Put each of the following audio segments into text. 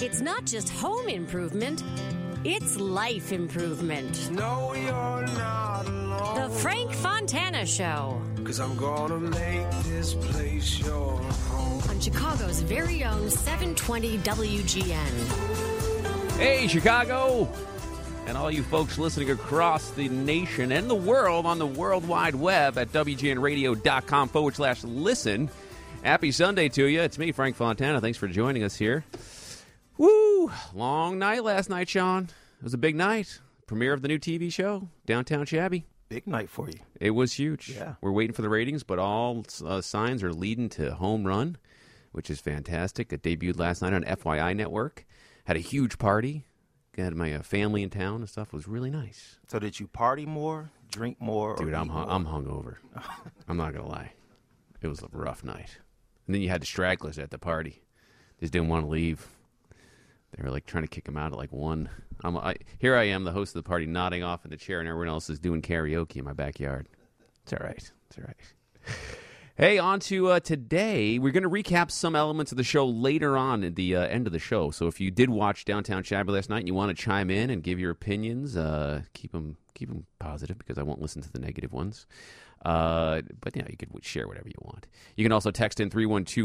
It's not just home improvement, it's life improvement. No, you're not alone. The Frank Fontana Show. 'Cause I'm gonna make this place your home. On Chicago's very own 720 WGN. Hey, Chicago! And all you folks listening across the nation and the world on the World Wide Web at WGNradio.com/listen. Happy Sunday to you. It's me, Frank Fontana. Thanks for joining us here. Woo! Long night last night, Sean. It was a big night. Premiere of the new TV show, Downtown Shabby. Big night for you. It was huge. Yeah. We're waiting for the ratings, but all signs are leading to home run, which is fantastic. It debuted last night on FYI Network. Had a huge party. Got my family in town and stuff. It was really nice. So did you party more, drink more? Dude, or I'm hungover. I'm not going to lie. It was a rough night. And then you had the stragglers at the party. Just didn't want to leave. They were like trying to kick him out at like 1. Here I am, the host of the party, nodding off in the chair, and everyone else is doing karaoke in my backyard. It's all right. It's all right. Hey, on to today. We're going to recap some elements of the show later on at the end of the show. So if you did watch Downtown Shabby last night and you want to chime in and give your opinions, keep them positive because I won't listen to the negative ones. But yeah, you could share whatever you want. You can also text in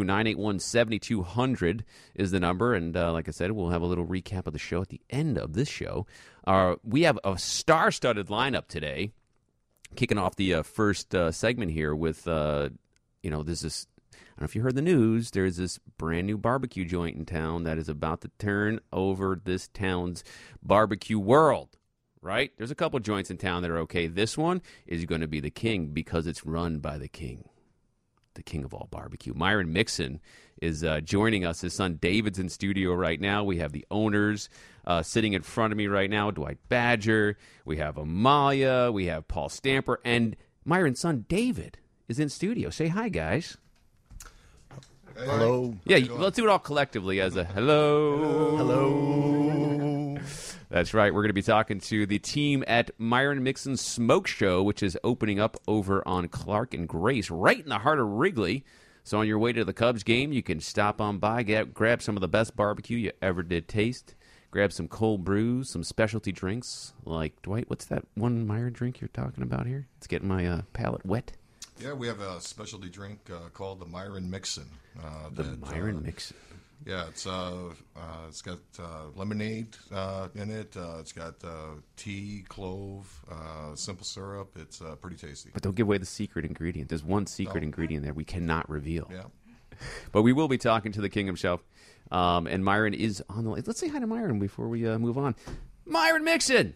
312-981-7200 is the number. And like I said, we'll have a little recap of the show at the end of this show. We have a star-studded lineup today. Kicking off the first segment here with... there's this, I don't know if you heard the news, there's this brand new barbecue joint in town that is about to turn over this town's barbecue world, right? There's a couple joints in town that are okay. This one is going to be the king because it's run by the king of all barbecue. Myron Mixon is joining us. His son David's in studio right now. We have the owners sitting in front of me right now, Dwight Badger. We have Amalia. We have Paul Stamper. And Myron's son David is in studio. Say hi, guys. Hey. Hello. Yeah, let's do it all collectively as a hello. Hello. That's right. We're going to be talking to the team at Myron Mixon's Smoke Show, which is opening up over on Clark and Grace, right in the heart of Wrigley. So on your way to the Cubs game, you can stop on by, grab some of the best barbecue you ever did taste, grab some cold brews, some specialty drinks. Like, Dwight, what's that one Myron drink you're talking about here? It's getting my palate wet. Yeah, we have a specialty drink called the Myron Mixon. Myron Mixon. Yeah, it's got lemonade in it. It's got tea, clove, simple syrup. It's pretty tasty. But don't give away the secret ingredient. There's one secret ingredient there we cannot reveal. Yeah. But we will be talking to the king himself. And Myron is on the line. Let's say hi to Myron before we move on. Myron Mixon!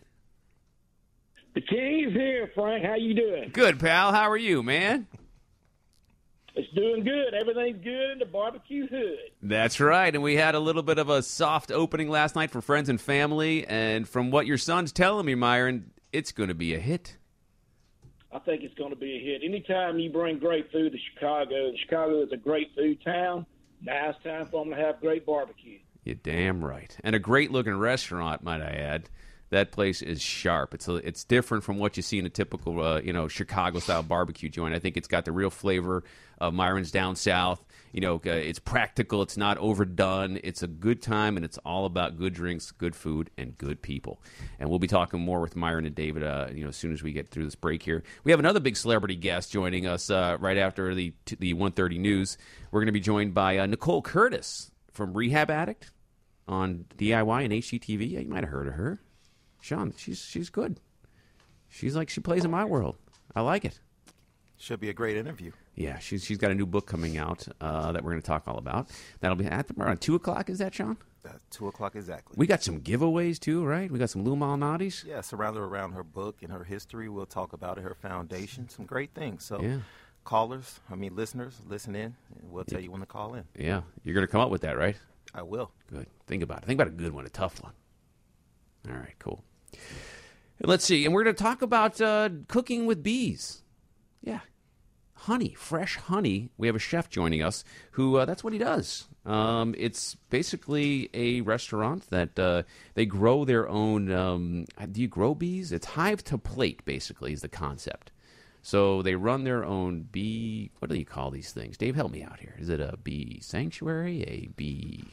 The king is here, Frank. How you doing? Good, pal. How are you, man? It's doing good. Everything's good in the barbecue hood. That's right. And we had a little bit of a soft opening last night for friends and family. And from what your son's telling me, Myron, it's going to be a hit. I think it's going to be a hit. Anytime you bring great food to Chicago, and Chicago is a great food town, now it's time for them to have great barbecue. You're damn right. And a great-looking restaurant, might I add. That place is sharp. It's different from what you see in a typical, Chicago-style barbecue joint. I think it's got the real flavor of Myron's down south. It's practical. It's not overdone. It's a good time, and it's all about good drinks, good food, and good people. And we'll be talking more with Myron and David, as soon as we get through this break here. We have another big celebrity guest joining us right after the 1:30 news. We're going to be joined by Nicole Curtis from Rehab Addict on DIY and HGTV. Yeah, you might have heard of her. Sean, she's good. She plays in my world. I like it. Should be a great interview. Yeah, she's got a new book coming out that we're going to talk all about. That'll be at around 2 o'clock. Is that, Sean? 2 o'clock exactly. We got some giveaways too, right? We got some Lou Malnati's. Yeah, surrounded around her book and her history. We'll talk about it, her foundation, some great things. So listeners, listen in, and we'll tell you when to call in. Yeah, you're going to come up with that, right? I will. Good. Think about it. Think about a good one, a tough one. All right, cool. Let's see. And we're going to talk about cooking with bees. Yeah. Honey, fresh honey. We have a chef joining us who, that's what he does. It's basically a restaurant that they grow their own, do you grow bees? It's hive to plate, basically, is the concept. So they run their own bee, what do you call these things? Dave, help me out here. Is it a bee sanctuary, a bee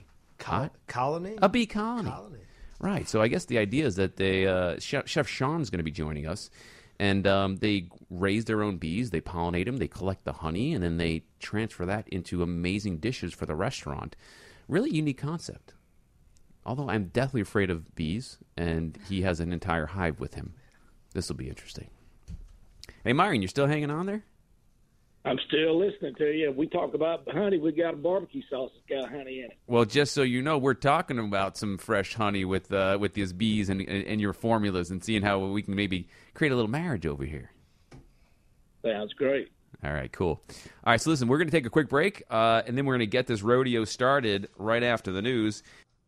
Colony? A bee colony. Right. So I guess the idea is that Chef Sean's going to be joining us, and they raise their own bees. They pollinate them. They collect the honey, and then they transfer that into amazing dishes for the restaurant. Really unique concept. Although I'm deathly afraid of bees, and he has an entire hive with him. This will be interesting. Hey, Myron, you still hanging on there? I'm still listening to you. We talk about honey. We got a barbecue sauce that's got honey in it. Well, just so you know, we're talking about some fresh honey with these bees and your formulas, and seeing how we can maybe create a little marriage over here. Sounds great. All right, cool. All right, so listen, we're going to take a quick break, and then we're going to get this rodeo started right after the news.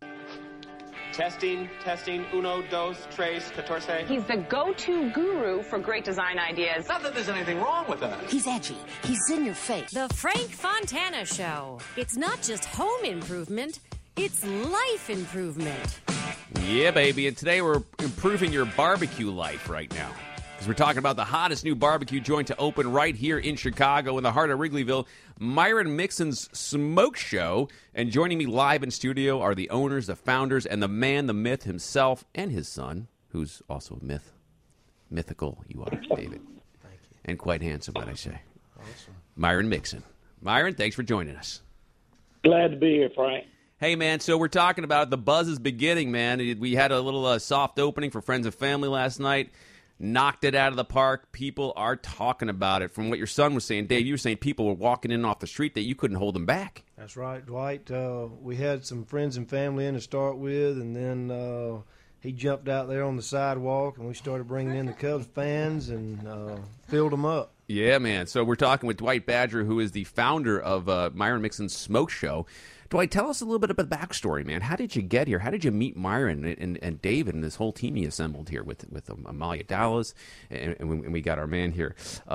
Testing, uno, dos, tres, catorce. He's the go-to guru for great design ideas. Not that there's anything wrong with that. He's edgy. He's in your face. The Frank Fontana Show. It's not just home improvement, it's life improvement. Yeah, baby, and today we're improving your barbecue life right now. Because we're talking about the hottest new barbecue joint to open right here in Chicago in the heart of Wrigleyville, Myron Mixon's Smoke Show. And joining me live in studio are the owners, the founders, and the man, the myth himself, and his son, who's also a myth. Mythical you are, David. Thank you. And quite handsome, what I say. Awesome. Myron Mixon. Myron, thanks for joining us. Glad to be here, Frank. Hey, man, so we're talking about the buzz is beginning, man. We had a little soft opening for friends and family last night. Knocked it out of the park. People are talking about it. From what your son was saying, Dave, you were saying people were walking in off the street that you couldn't hold them back. That's right, Dwight. We had some friends and family in to start with, and then he jumped out there on the sidewalk, and we started bringing in the Cubs fans and filled them up. Yeah, man. So we're talking with Dwight Badger, who is the founder of Myron Mixon's Smoke Show. Dwight, tell us a little bit about the backstory, man. How did you get here? How did you meet Myron and David and this whole team he assembled here with Amalia Dallas, and we got our man here.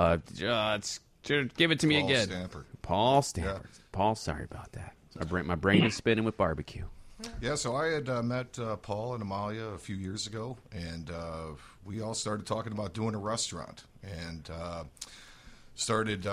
Give it to me Paul again. Stamper. Paul Stamper. Yeah. Paul, sorry about that. My brain is spinning with barbecue. Yeah, so I had met Paul and Amalia a few years ago, and we all started talking about doing a restaurant, and started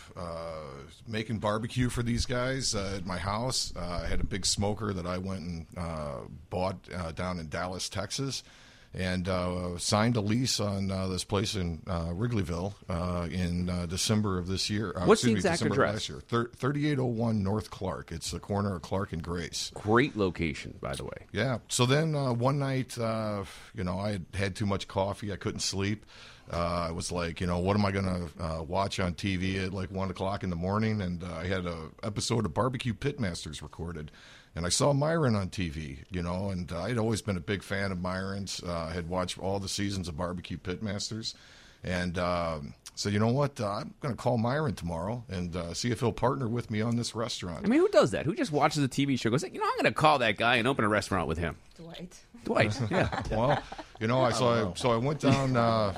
making barbecue for these guys at my house. I had a big smoker that I went and bought down in Dallas, Texas, and signed a lease on this place in Wrigleyville in December of this year. What's the exact December address? Last year. 3801 North Clark. It's the corner of Clark and Grace. Great location, by the way. Yeah. So then one night, I had too much coffee. I couldn't sleep. I was like, what am I going to watch on TV at like 1 o'clock in the morning? And I had an episode of Barbecue Pitmasters recorded. And I saw Myron on TV, and I'd always been a big fan of Myron's. I had watched all the seasons of Barbecue Pitmasters. And said, you know what, I'm going to call Myron tomorrow and see if he'll partner with me on this restaurant. I mean, who does that? Who just watches a TV show, goes, I'm going to call that guy and open a restaurant with him? Dwight, yeah. Well, so I went down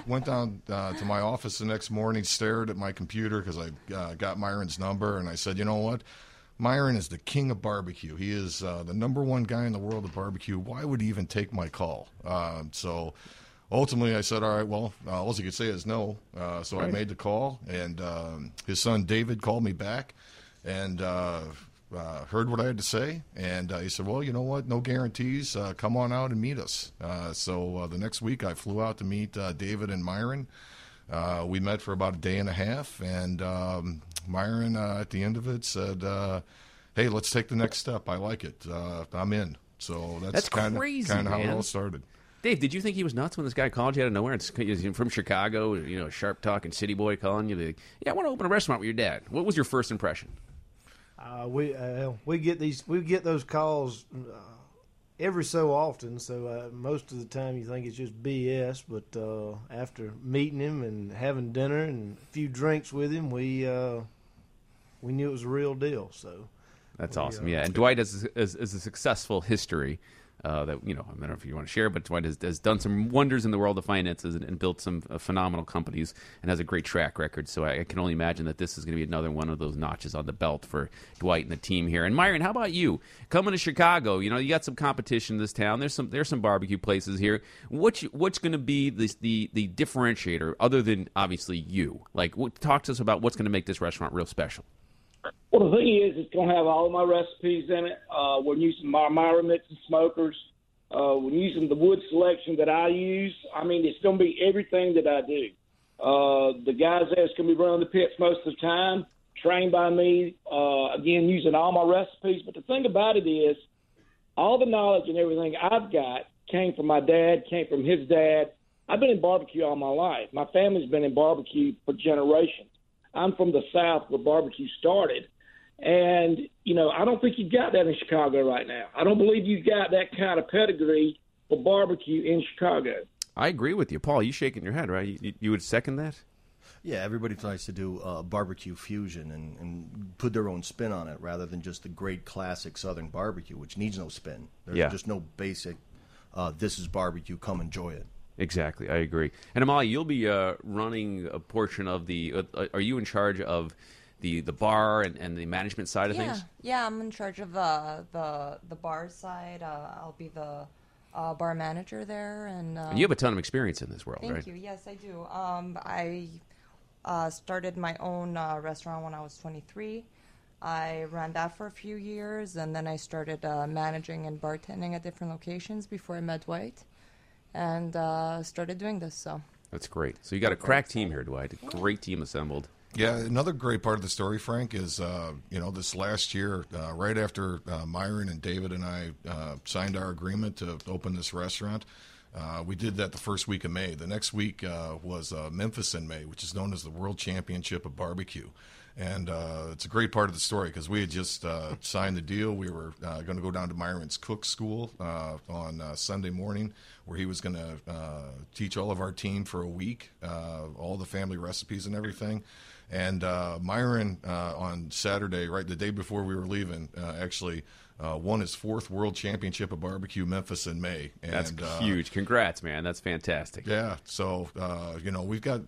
to my office the next morning, stared at my computer because I got Myron's number, and I said, you know what? Myron is the king of barbecue. He is the number one guy in the world of barbecue. Why would he even take my call? So ultimately I said, all right, well, all he could say is no. So I made the call, and his son David called me back and heard what I had to say. And he said, well, you know what? No guarantees. Come on out and meet us. So the next week I flew out to meet David and Myron. We met for about a day and a half, and Myron, at the end of it, said, hey, let's take the next step. I like it. I'm in. So that's kind of how it all started. Dave, did you think he was nuts when this guy called you out of nowhere? He's from Chicago, sharp-talking city boy calling you. I want to open a restaurant with your dad. What was your first impression? We get those calls every so often, so most of the time you think it's just BS, but after meeting him and having dinner and a few drinks with him, we knew it was a real deal. So that's awesome. Yeah, and Dwight has a successful history that, I don't know if you want to share, but Dwight has done some wonders in the world of finances and built some phenomenal companies and has a great track record. So I can only imagine that this is going to be another one of those notches on the belt for Dwight and the team here. And Myron, how about you? Coming to Chicago, you got some competition in this town. There's some barbecue places here. What's going to be the differentiator other than obviously you? Like, talk to us about what's going to make this restaurant real special. Well, the thing is, it's going to have all of my recipes in it. We're using my Myron Mixon smokers. We're using the wood selection that I use. I mean, it's going to be everything that I do. The guys that's going to be running the pits most of the time, trained by me, again, using all my recipes. But the thing about it is, all the knowledge and everything I've got came from my dad, came from his dad. I've been in barbecue all my life. My family's been in barbecue for generations. I'm from the South where barbecue started. And, you know, I don't think you've got that in Chicago right now. I don't believe you've got that kind of pedigree for barbecue in Chicago. I agree with you. Paul, you shaking your head, right? You would second that? Yeah, everybody tries to do barbecue fusion and put their own spin on it rather than just the great classic Southern barbecue, which needs no spin. There's just no basic, this is barbecue, come enjoy it. Exactly, I agree. And Amalia, you'll be running a portion of the are you in charge of the bar and the management side of things? Yeah, I'm in charge of the bar side. I'll be the bar manager there. And you have a ton of experience in this world, right? Thank you. Yes, I do. I started my own restaurant when I was 23. I ran that for a few years, and then I started managing and bartending at different locations before I met Dwight, and started doing this. So that's great. So you got a crack team here, Dwight. A great team assembled. Yeah, another great part of the story, Frank, is this last year, right after Myron and David and I signed our agreement to open this restaurant. We did that the first week of May. The next week was Memphis in May, which is known as the World Championship of Barbecue. And it's a great part of the story because we had just signed the deal. We were going to go down to Myron's cook school on Sunday morning, where he was going to teach all of our team for a week, all the family recipes and everything. And Myron on Saturday, right the day before we were leaving, actually won his 4th World Championship of Barbecue, Memphis in May. And, that's huge. Congrats, man. That's fantastic. Yeah. So we've got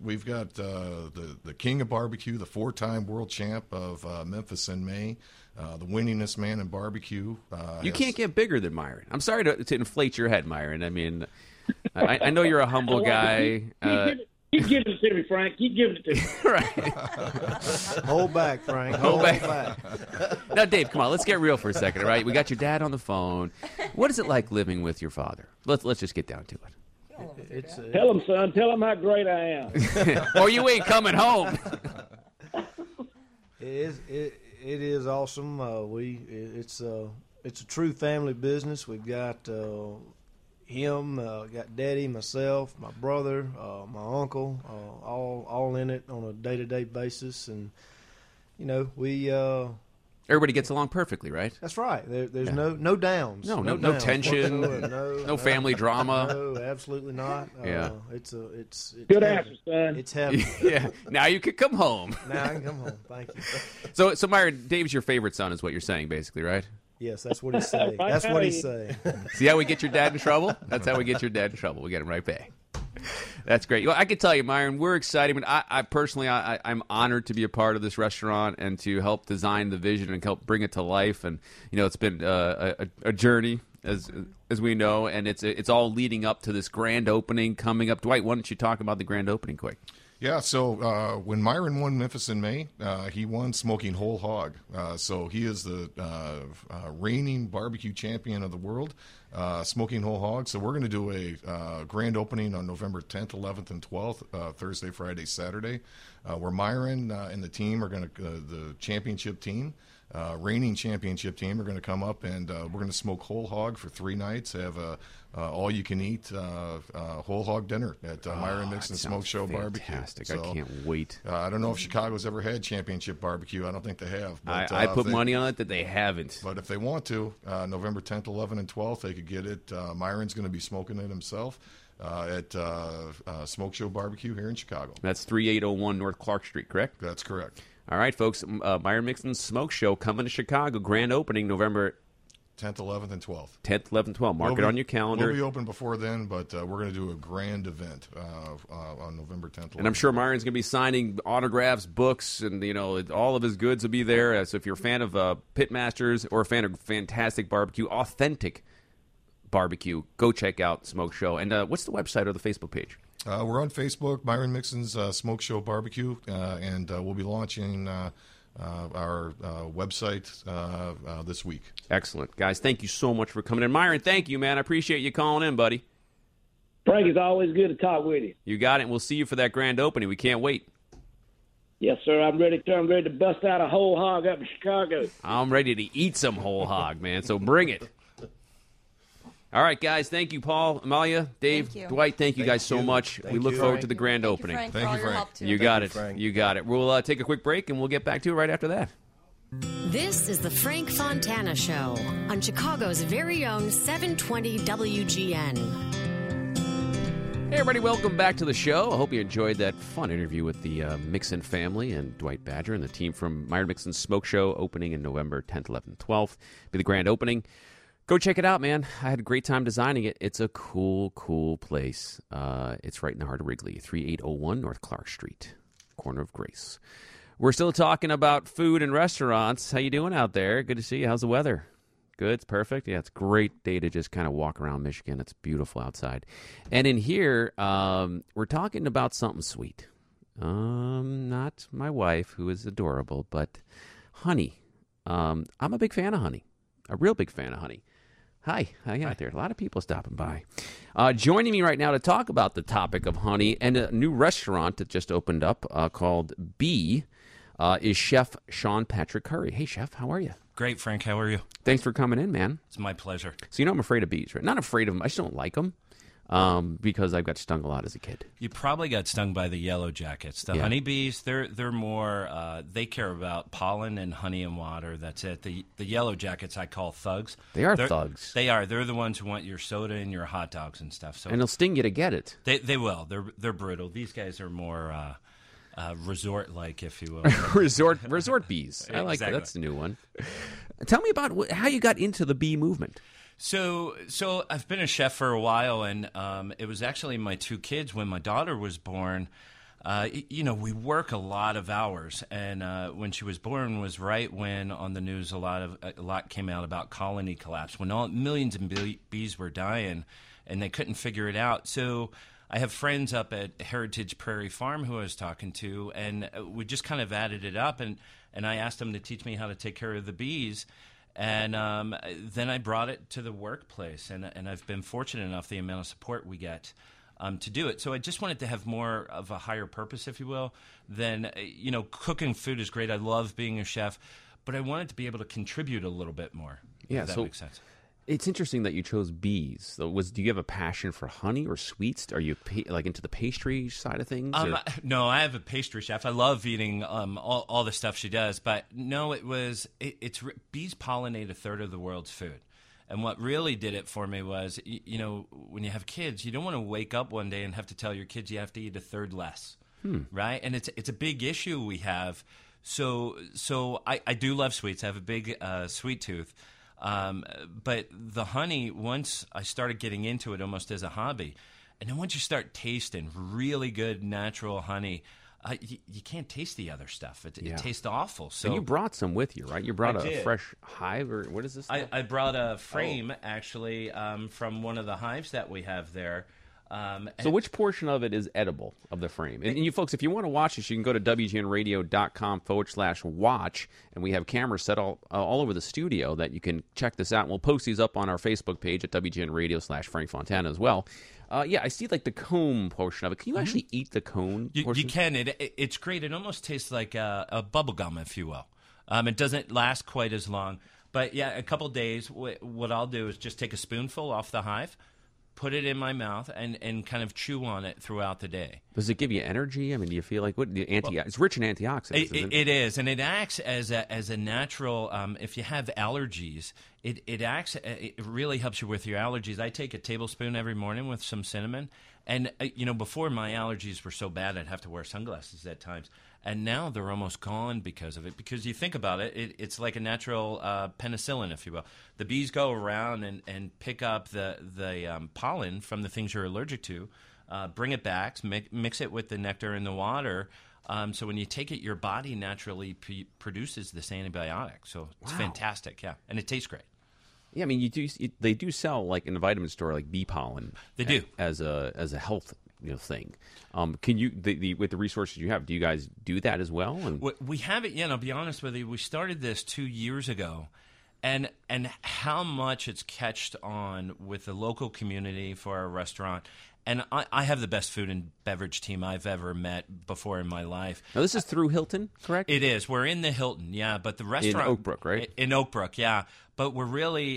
the king of barbecue, the 4-time world champ of Memphis in May, the winningest man in barbecue. You can't get bigger than Myron. I'm sorry to inflate your head, Myron. I mean, I know you're a humble guy. Keep giving it to me, Frank. Keep giving it to me. Right. Hold back, Frank. Hold back. Now, Dave, come on. Let's get real for a second, all right? We got your dad on the phone. What is it like living with your father? Let's just get down to it. Tell him, son. Tell him how great I am. Or you ain't coming home. It is awesome. It's a true family business. We've got him, got Daddy, myself, my brother, my uncle, all in it on a day-to-day basis, and we. Everybody gets along perfectly, right? That's right. There's no downs. No downs. tension. No family drama. No, absolutely not. Yeah. It's good heaven. answer, son. It's heaven. Yeah. Now you can come home. Now I can come home. Thank you. So Myron, Dave's your favorite son, is what you're saying, basically, right? Yes, that's what he's saying. That's what he's saying. See how we get your dad in trouble? That's how we get your dad in trouble. We get him right back. That's great. Well, I can tell you, Myron, we're excited. I personally, I'm honored to be a part of this restaurant and to help design the vision and help bring it to life. And it's been a journey, as we know, and it's all leading up to this grand opening coming up. Dwight, why don't you talk about the grand opening quick? Yeah, so when Myron won Memphis in May, he won smoking whole hog. So he is the reigning barbecue champion of the world, smoking whole hog. So we're going to do a grand opening on November 10th, 11th, and 12th, Thursday, Friday, Saturday, where Myron and the team are going to, the championship team, reigning championship team, are going to come up and we're going to smoke whole hog for 3 nights, have a all-you-can-eat whole hog dinner at Myron Mixon Smoke Show Barbecue. So, I can't wait. I don't know if Chicago's ever had championship barbecue. I don't think they have. But, I put money on it that they haven't. But if they want to, November 10th, 11th, and 12th, they could get it. Myron's going to be smoking it himself at Smoke Show Barbecue here in Chicago. That's 3801 North Clark Street, correct? That's correct. All right, folks. Myron Mixon's Smoke Show coming to Chicago. Grand opening November 10th, 11th, and 12th. 10th, 11th, 12th. Mark it on your calendar. We'll be open before then, but we're going to do a grand event on November 10th, 11th. And I'm sure Myron's going to be signing autographs, books, and all of his goods will be there. So if you're a fan of Pitmasters or a fan of fantastic barbecue, authentic barbecue, go check out Smoke Show. And what's the website or the Facebook page? We're on Facebook, Myron Mixon's Smoke Show Barbecue, and we'll be launching our website this week. Excellent. Guys, thank you so much for coming in. Myron, thank you, man. I appreciate you calling in, buddy. Frank, it's always good to talk with you. You got it. We'll see you for that grand opening. We can't wait. Yes, sir. I'm ready to bust out a whole hog up in Chicago. I'm ready to eat some whole hog, man, so bring it. All right, guys. Thank you, Paul, Amalia, Dave, Dwight. Thank you guys so much. We look forward to the grand opening. Thank you, Frank. You got it. You got it. We'll take a quick break, and we'll get back to it right after that. This is the Frank Fontana Show on Chicago's very own 720 WGN. Hey, everybody, welcome back to the show. I hope you enjoyed that fun interview with the Mixon family and Dwight Badger and the team from Myron Mixon's Smoke Show, opening in November 10th, 11th, 12th. Be the grand opening. Go check it out, man. I had a great time designing it. It's a cool, cool place. It's right in the heart of Wrigley, 3801 North Clark Street, corner of Grace. We're still talking about food and restaurants. How you doing out there? Good to see you. How's the weather? Good. It's perfect. Yeah, it's a great day to just kind of walk around Michigan. It's beautiful outside. And in here, we're talking about something sweet. Not my wife, who is adorable, but honey. I'm a big fan of honey. A real big fan of honey. Hi out there. A lot of people stopping by. Joining me right now to talk about the topic of honey and a new restaurant that just opened up called Bee is Chef Sean Patrick Curry. Hey, Chef, how are you? Great, Frank. How are you? Thanks for coming in, man. It's my pleasure. So you know I'm afraid of bees, right? Not afraid of them. I just don't like them because I got stung a lot as a kid. You probably got stung by the yellow jackets. The honeybees, they're more, they care about pollen and honey and water. That's it. The yellow jackets I call thugs. They're thugs. They are. They're the ones who want your soda and your hot dogs and stuff. So and they'll sting you to get it. They will. They're brutal. These guys are more resort-like, if you will. resort bees. I like that. That's the new one. Tell me about how you got into the bee movement. So I've been a chef for a while, and it was actually my two kids when my daughter was born. We work a lot of hours, and when she was born was right when on the news a lot came out about colony collapse, when millions of bees were dying, and they couldn't figure it out. So I have friends up at Heritage Prairie Farm who I was talking to, and we just kind of added it up, and I asked them to teach me how to take care of the bees. And then I brought it to the workplace, and I've been fortunate enough the amount of support we get to do it. So I just wanted to have more of a higher purpose, if you will, than, cooking food is great. I love being a chef, but I wanted to be able to contribute a little bit more. Yeah, if that makes sense. It's interesting that you chose bees. Do you have a passion for honey or sweets? Are you into the pastry side of things? No, I have a pastry chef. I love eating all the stuff she does. But no, it's bees pollinate a third of the world's food. And what really did it for me was, when you have kids, you don't want to wake up one day and have to tell your kids you have to eat a third less, right? And it's a big issue we have. So I do love sweets. I have a big sweet tooth. But the honey, once I started getting into it almost as a hobby, and then once you start tasting really good natural honey, you can't taste the other stuff. It tastes awful. So and you brought some with you, right? You brought a fresh hive, or what is this? I brought a frame, actually, from one of the hives that we have there. So which portion of it is edible of the frame? And you folks, if you want to watch this, you can go to WGNradio.com/watch, and we have cameras set all over the studio that you can check this out. And we'll post these up on our Facebook page at WGNradio/Frank Fontana as well. I see like the cone portion of it. Can you actually eat the cone portion? You can. It's great. It almost tastes like a bubble gum, if you will. It doesn't last quite as long. But yeah, a couple days, what I'll do is just take a spoonful off the hive, put it in my mouth, and kind of chew on it throughout the day. Does it give you energy? I mean, do you feel like it's rich in antioxidants? It is, and it acts as a natural. If you have allergies, it acts. It really helps you with your allergies. I take a tablespoon every morning with some cinnamon, and before my allergies were so bad, I'd have to wear sunglasses at times. And now they're almost gone because of it. Because you think about it, it's like a natural penicillin, if you will. The bees go around and pick up the pollen from the things you're allergic to, bring it back, mix it with the nectar in the water. So when you take it, your body naturally produces this antibiotic. So it's fantastic, yeah. And it tastes great. Yeah, I mean, they do sell, like in the vitamin store, like bee pollen. They do. As a health thing. Can you with the resources you have? Do you guys do that as well? And we have it. I'll be honest with you. We started this 2 years ago, and how much it's catched on with the local community for our restaurant. And I have the best food and beverage team I've ever met before in my life. Now, this is through Hilton, correct? It is. We're in the Hilton, yeah. But the restaurant... In Oak Brook, right? In Oak Brook, yeah. But we're really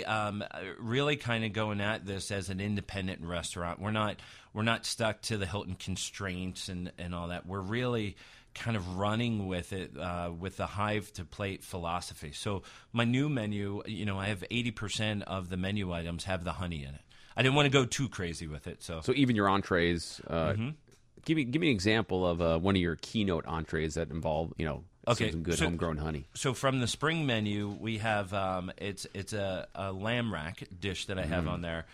kind of going at this as an independent restaurant. We're not stuck to the Hilton constraints and all that. We're really kind of running with it with the hive to plate philosophy. So my new menu, I have 80% of the menu items have the honey in it. I didn't want to go too crazy with it. So even your entrees, give me an example of one of your keynote entrees that involve, some good homegrown honey. So from the spring menu, we have it's a lamb rack dish that I have on there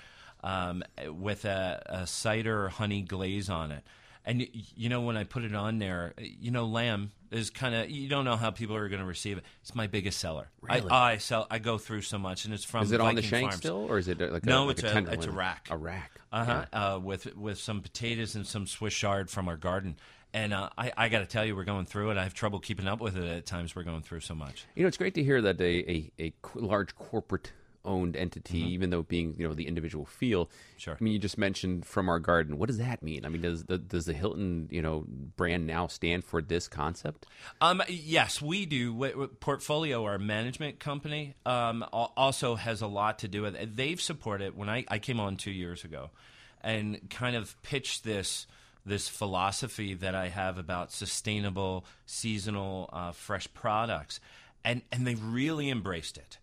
with a cider honey glaze on it. And, when I put it on there, lamb is kind of, you don't know how people are going to receive it. It's my biggest seller. Really? I go through so much, and it's from Is it Viking on the shank Farms. still, or is it like no, it's a rack. A rack. Uh-huh. Yeah. With some potatoes and some Swiss chard from our garden. And I got to tell you, we're going through it. I have trouble keeping up with it at times. We're going through so much. It's great to hear that a large corporate owned entity, even though being the individual feel. Sure. I mean, you just mentioned From Our Garden. What does that mean? I mean, does the Hilton brand now stand for this concept? Yes, we do. Portfolio, our management company, also has a lot to do with it. They've supported when I came on 2 years ago, and kind of pitched this philosophy that I have about sustainable, seasonal, fresh products, and they really embraced it.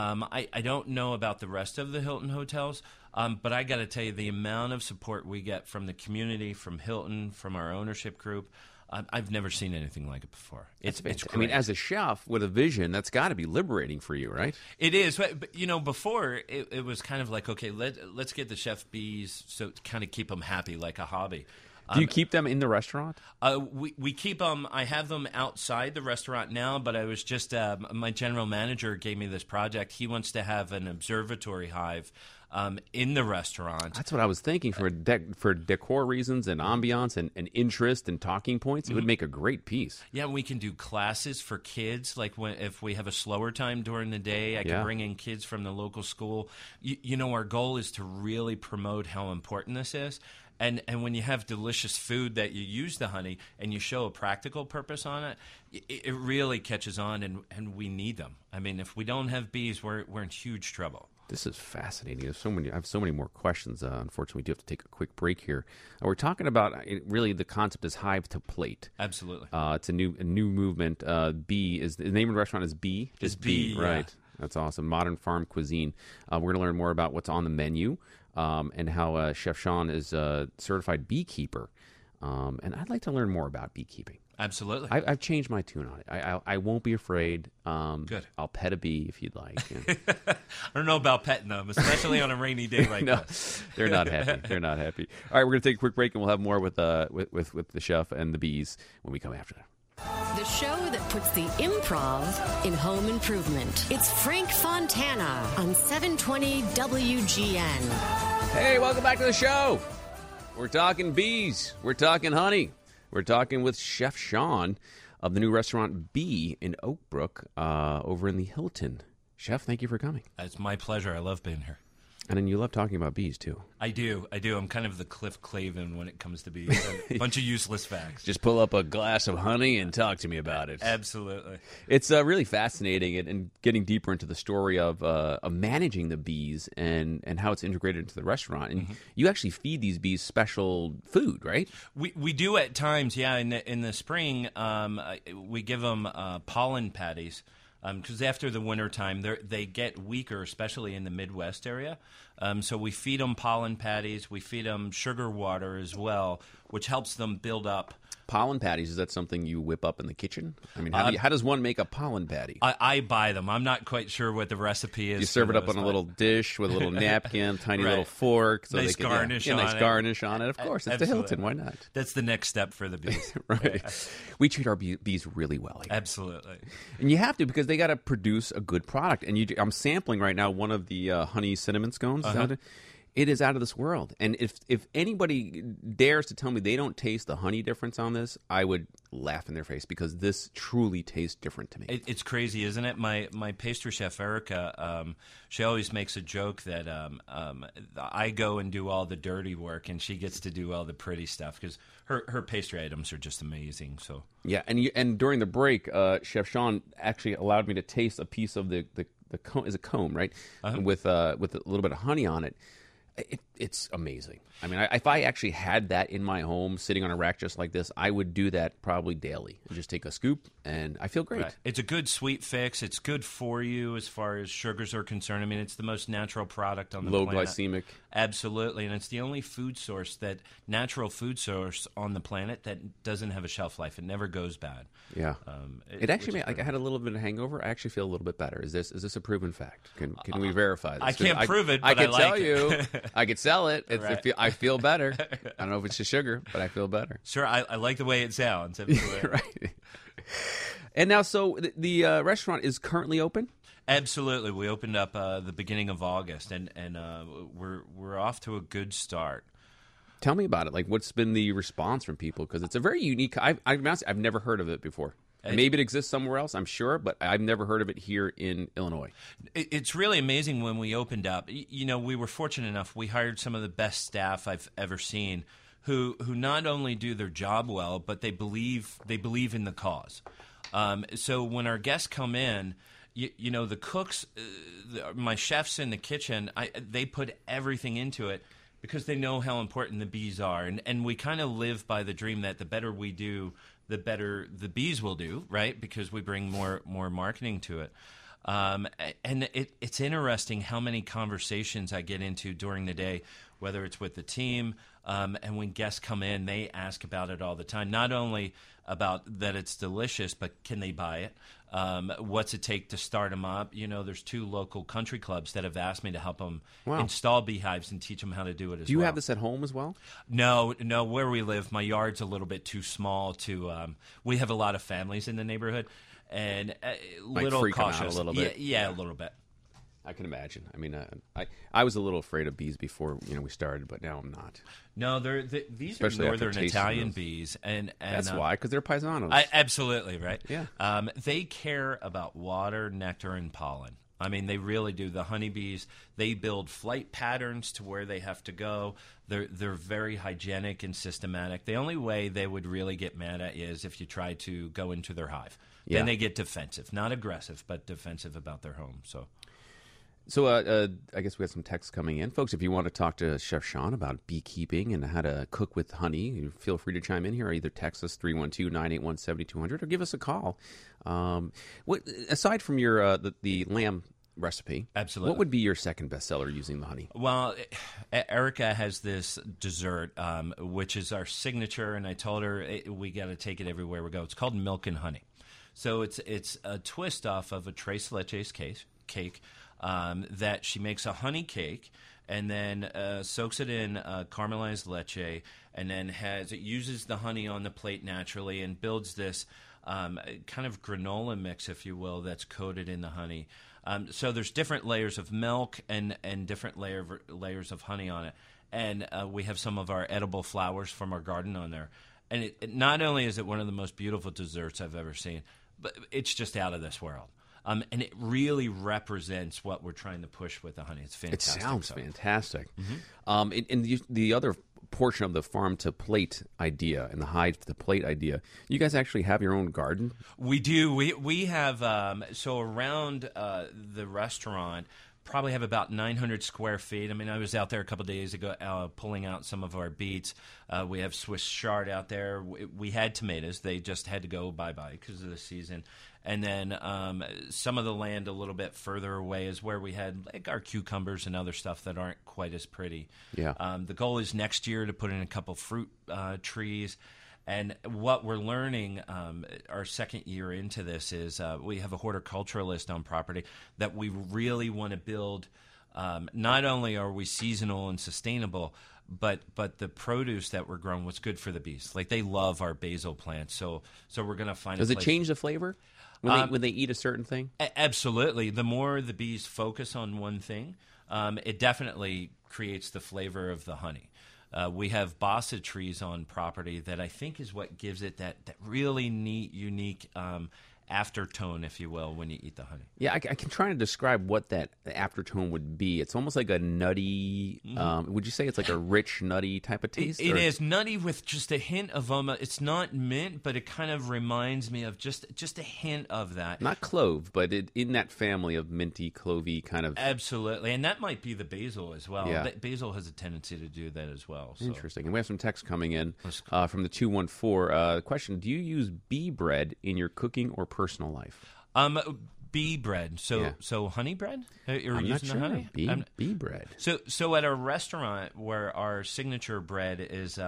I don't know about the rest of the Hilton hotels, but I got to tell you, the amount of support we get from the community, from Hilton, from our ownership group, I've never seen anything like it before. It's great. I mean, as a chef with a vision, that's got to be liberating for you, right? It is. But before, it was kind of like, okay, let's get the chef bees, so to kind of keep them happy, like a hobby. Do you keep them in the restaurant? We keep them. I have them outside the restaurant now, but I was just my general manager gave me this project. He wants to have an observatory hive in the restaurant. That's what I was thinking for decor reasons and ambiance and interest and talking points. It would make a great piece. Yeah, we can do classes for kids. Like if we have a slower time during the day, I can bring in kids from the local school. Our goal is to really promote how important this is. And when you have delicious food that you use the honey and you show a practical purpose on it, it really catches on, and we need them. I mean, if we don't have bees, we're in huge trouble. This is fascinating. I have so many more questions. Unfortunately, we do have to take a quick break here. We're talking about really the concept is hive to plate. Absolutely. It's a new movement. Bee is the name of the restaurant is Bee. Just Bee, right? Yeah. That's awesome. Modern farm cuisine. We're going to learn more about what's on the menu. And how Chef Sean is a certified beekeeper. And I'd like to learn more about beekeeping. Absolutely. I've changed my tune on it. I won't be afraid. Good. I'll pet a bee if you'd like. I don't know about petting them, especially on a rainy day like this. They're not happy. They're not happy. All right, we're going to take a quick break, and we'll have more with the chef and the bees when we come after that. The show that puts the improv in home improvement. It's Frank Fontana on 720 WGN. Hey, welcome back to the show. We're talking bees. We're talking honey. We're talking with Chef Sean of the new restaurant Bee in Oak Brook over in the Hilton. Chef, thank you for coming. It's my pleasure. I love being here. And then you love talking about bees, too. I do. I'm kind of the Cliff Clavin when it comes to bees. A bunch of useless facts. Just pull up a glass of honey and talk to me about it. Absolutely. It's really fascinating and getting deeper into the story of managing the bees and how it's integrated into the restaurant. And you actually feed these bees special food, right? We do at times, yeah. In the spring, we give them pollen patties. Because after the wintertime, they get weaker, especially in the Midwest area. So we feed them pollen patties. We feed them sugar water as well, which helps them build up. Pollen patties, is that something you whip up in the kitchen? I mean, how does one make a pollen patty? I buy them. I'm not quite sure what the recipe is. You serve it up on a little dish with a little napkin, tiny little fork. So nice garnish on it. Nice garnish on it. Of course, it's the Hilton. Why not? That's the next step for the bees. Right. Yeah. We treat our bees really well here. Absolutely. And you have to, because they got to produce a good product. And I'm sampling right now one of the honey cinnamon scones. It is out of this world. And if anybody dares to tell me they don't taste the honey difference on this, I would laugh in their face, because this truly tastes different to me. It's crazy, isn't it? My pastry chef, Erica, she always makes a joke that I go and do all the dirty work and she gets to do all the pretty stuff, because her pastry items are just amazing. So yeah, and during the break, Chef Sean actually allowed me to taste a piece of the comb, is a comb, right? With a little bit of honey on it. It's amazing. I mean, if I actually had that in my home, sitting on a rack just like this, I would do that probably daily. Just take a scoop, and I feel great. Right. It's a good sweet fix. It's good for you as far as sugars are concerned. I mean, it's the most natural product on the planet. Low glycemic. Absolutely, and it's the only natural food source on the planet that doesn't have a shelf life. It never goes bad. Yeah. It actually, I had a little bit of hangover. I actually feel a little bit better. Is this a proven fact? Can we verify this? I can't prove it, but I can like tell it. you. I could sell it. Right. I feel better. I don't know if it's the sugar, but I feel better. Sure, I like the way it sounds. Right. And now, so the restaurant is currently open? Absolutely. We opened up the beginning of August, and we're off to a good start. Tell me about it. Like, what's been the response from people? Because it's a very unique. I've never heard of it before. Maybe it exists somewhere else, I'm sure, but I've never heard of it here in Illinois. It's really amazing when we opened up. You know, we were fortunate enough. We hired some of the best staff I've ever seen who not only do their job well, but they believe in the cause. So when our guests come in, you know, the cooks, my chefs in the kitchen, they put everything into it because they know how important the bees are. And we kind of live by the dream that the better we do, the better the bees will do, right? Because we bring more marketing to it. And it's interesting how many conversations I get into during the day, whether it's with the team, and when guests come in, they ask about it all the time. Not only about that it's delicious, but can they buy it? What's it take to start them up? You know, there's 2 local country clubs that have asked me to help them install beehives and teach them how to do it as well. Do you have this at home as well? No. Where we live, my yard's a little bit too small to. We have a lot of families in the neighborhood, and little cautious. Out a little bit. Yeah, a little bit. I can imagine. I mean, I was a little afraid of bees before we started, but now I'm not. No, these especially are northern Italian bees, and that's why, because they're paisanos. Absolutely right. Yeah, they care about water, nectar, and pollen. I mean, they really do. The honeybees, they build flight patterns to where they have to go. They're very hygienic and systematic. The only way they would really get mad at you is if you try to go into their hive. Then they get defensive, not aggressive, but defensive about their home. So I guess we have some texts coming in. Folks, if you want to talk to Chef Sean about beekeeping and how to cook with honey, feel free to chime in here, or either text us 312-981-7200 or give us a call. Aside from your the lamb recipe, absolutely, what would be your second bestseller using the honey? Well, Erica has this dessert, which is our signature, and I told her we got to take it everywhere we go. It's called Milk and Honey. So it's a twist off of a tres leches cake. That she makes a honey cake and then soaks it in caramelized leche, and then uses the honey on the plate naturally and builds this kind of granola mix, if you will, that's coated in the honey. So there's different layers of milk and different layers of honey on it. And we have some of our edible flowers from our garden on there. And it not only is it one of the most beautiful desserts I've ever seen, but it's just out of this world. And it really represents what we're trying to push with the honey. It's fantastic. It sounds fantastic. Mm-hmm. In the other portion of the farm to plate idea and the hive to plate idea, you guys actually have your own garden? We do. We have so around the restaurant. Probably have about 900 square feet. I mean, I was out there a couple of days ago pulling out some of our beets. We have Swiss chard out there. We had tomatoes. They just had to go bye-bye because of the season. And then some of the land a little bit further away is where we had like our cucumbers and other stuff that aren't quite as pretty. Yeah. The goal is next year to put in a couple fruit trees. And what we're learning our second year into this is we have a horticulturalist on property that we really want to build. Not only are we seasonal and sustainable, but the produce that we're growing was good for the bees. Like they love our basil plants, so we're going to find. Does it change the flavor when they eat a certain thing? Absolutely. The more the bees focus on one thing, it definitely creates the flavor of the honey. We have bassa trees on property that I think is what gives it that really neat, unique aftertone, if you will, when you eat the honey. Yeah, I can try to describe what that aftertone would be. It's almost like a nutty, would you say it's like a rich, nutty type of taste? It is nutty with just a hint of it's not mint, but it kind of reminds me of just a hint of that. Not clove, but in that family of minty, clovey kind of. Absolutely, and that might be the basil as well. Yeah. Basil has a tendency to do that as well. So. Interesting. And we have some text coming in from the 214. Question, do you use bee bread in your cooking or personal life? Bee bread. So honey bread? You're I'm using not the sure. honey? Bee bread. So at a restaurant where our signature bread is,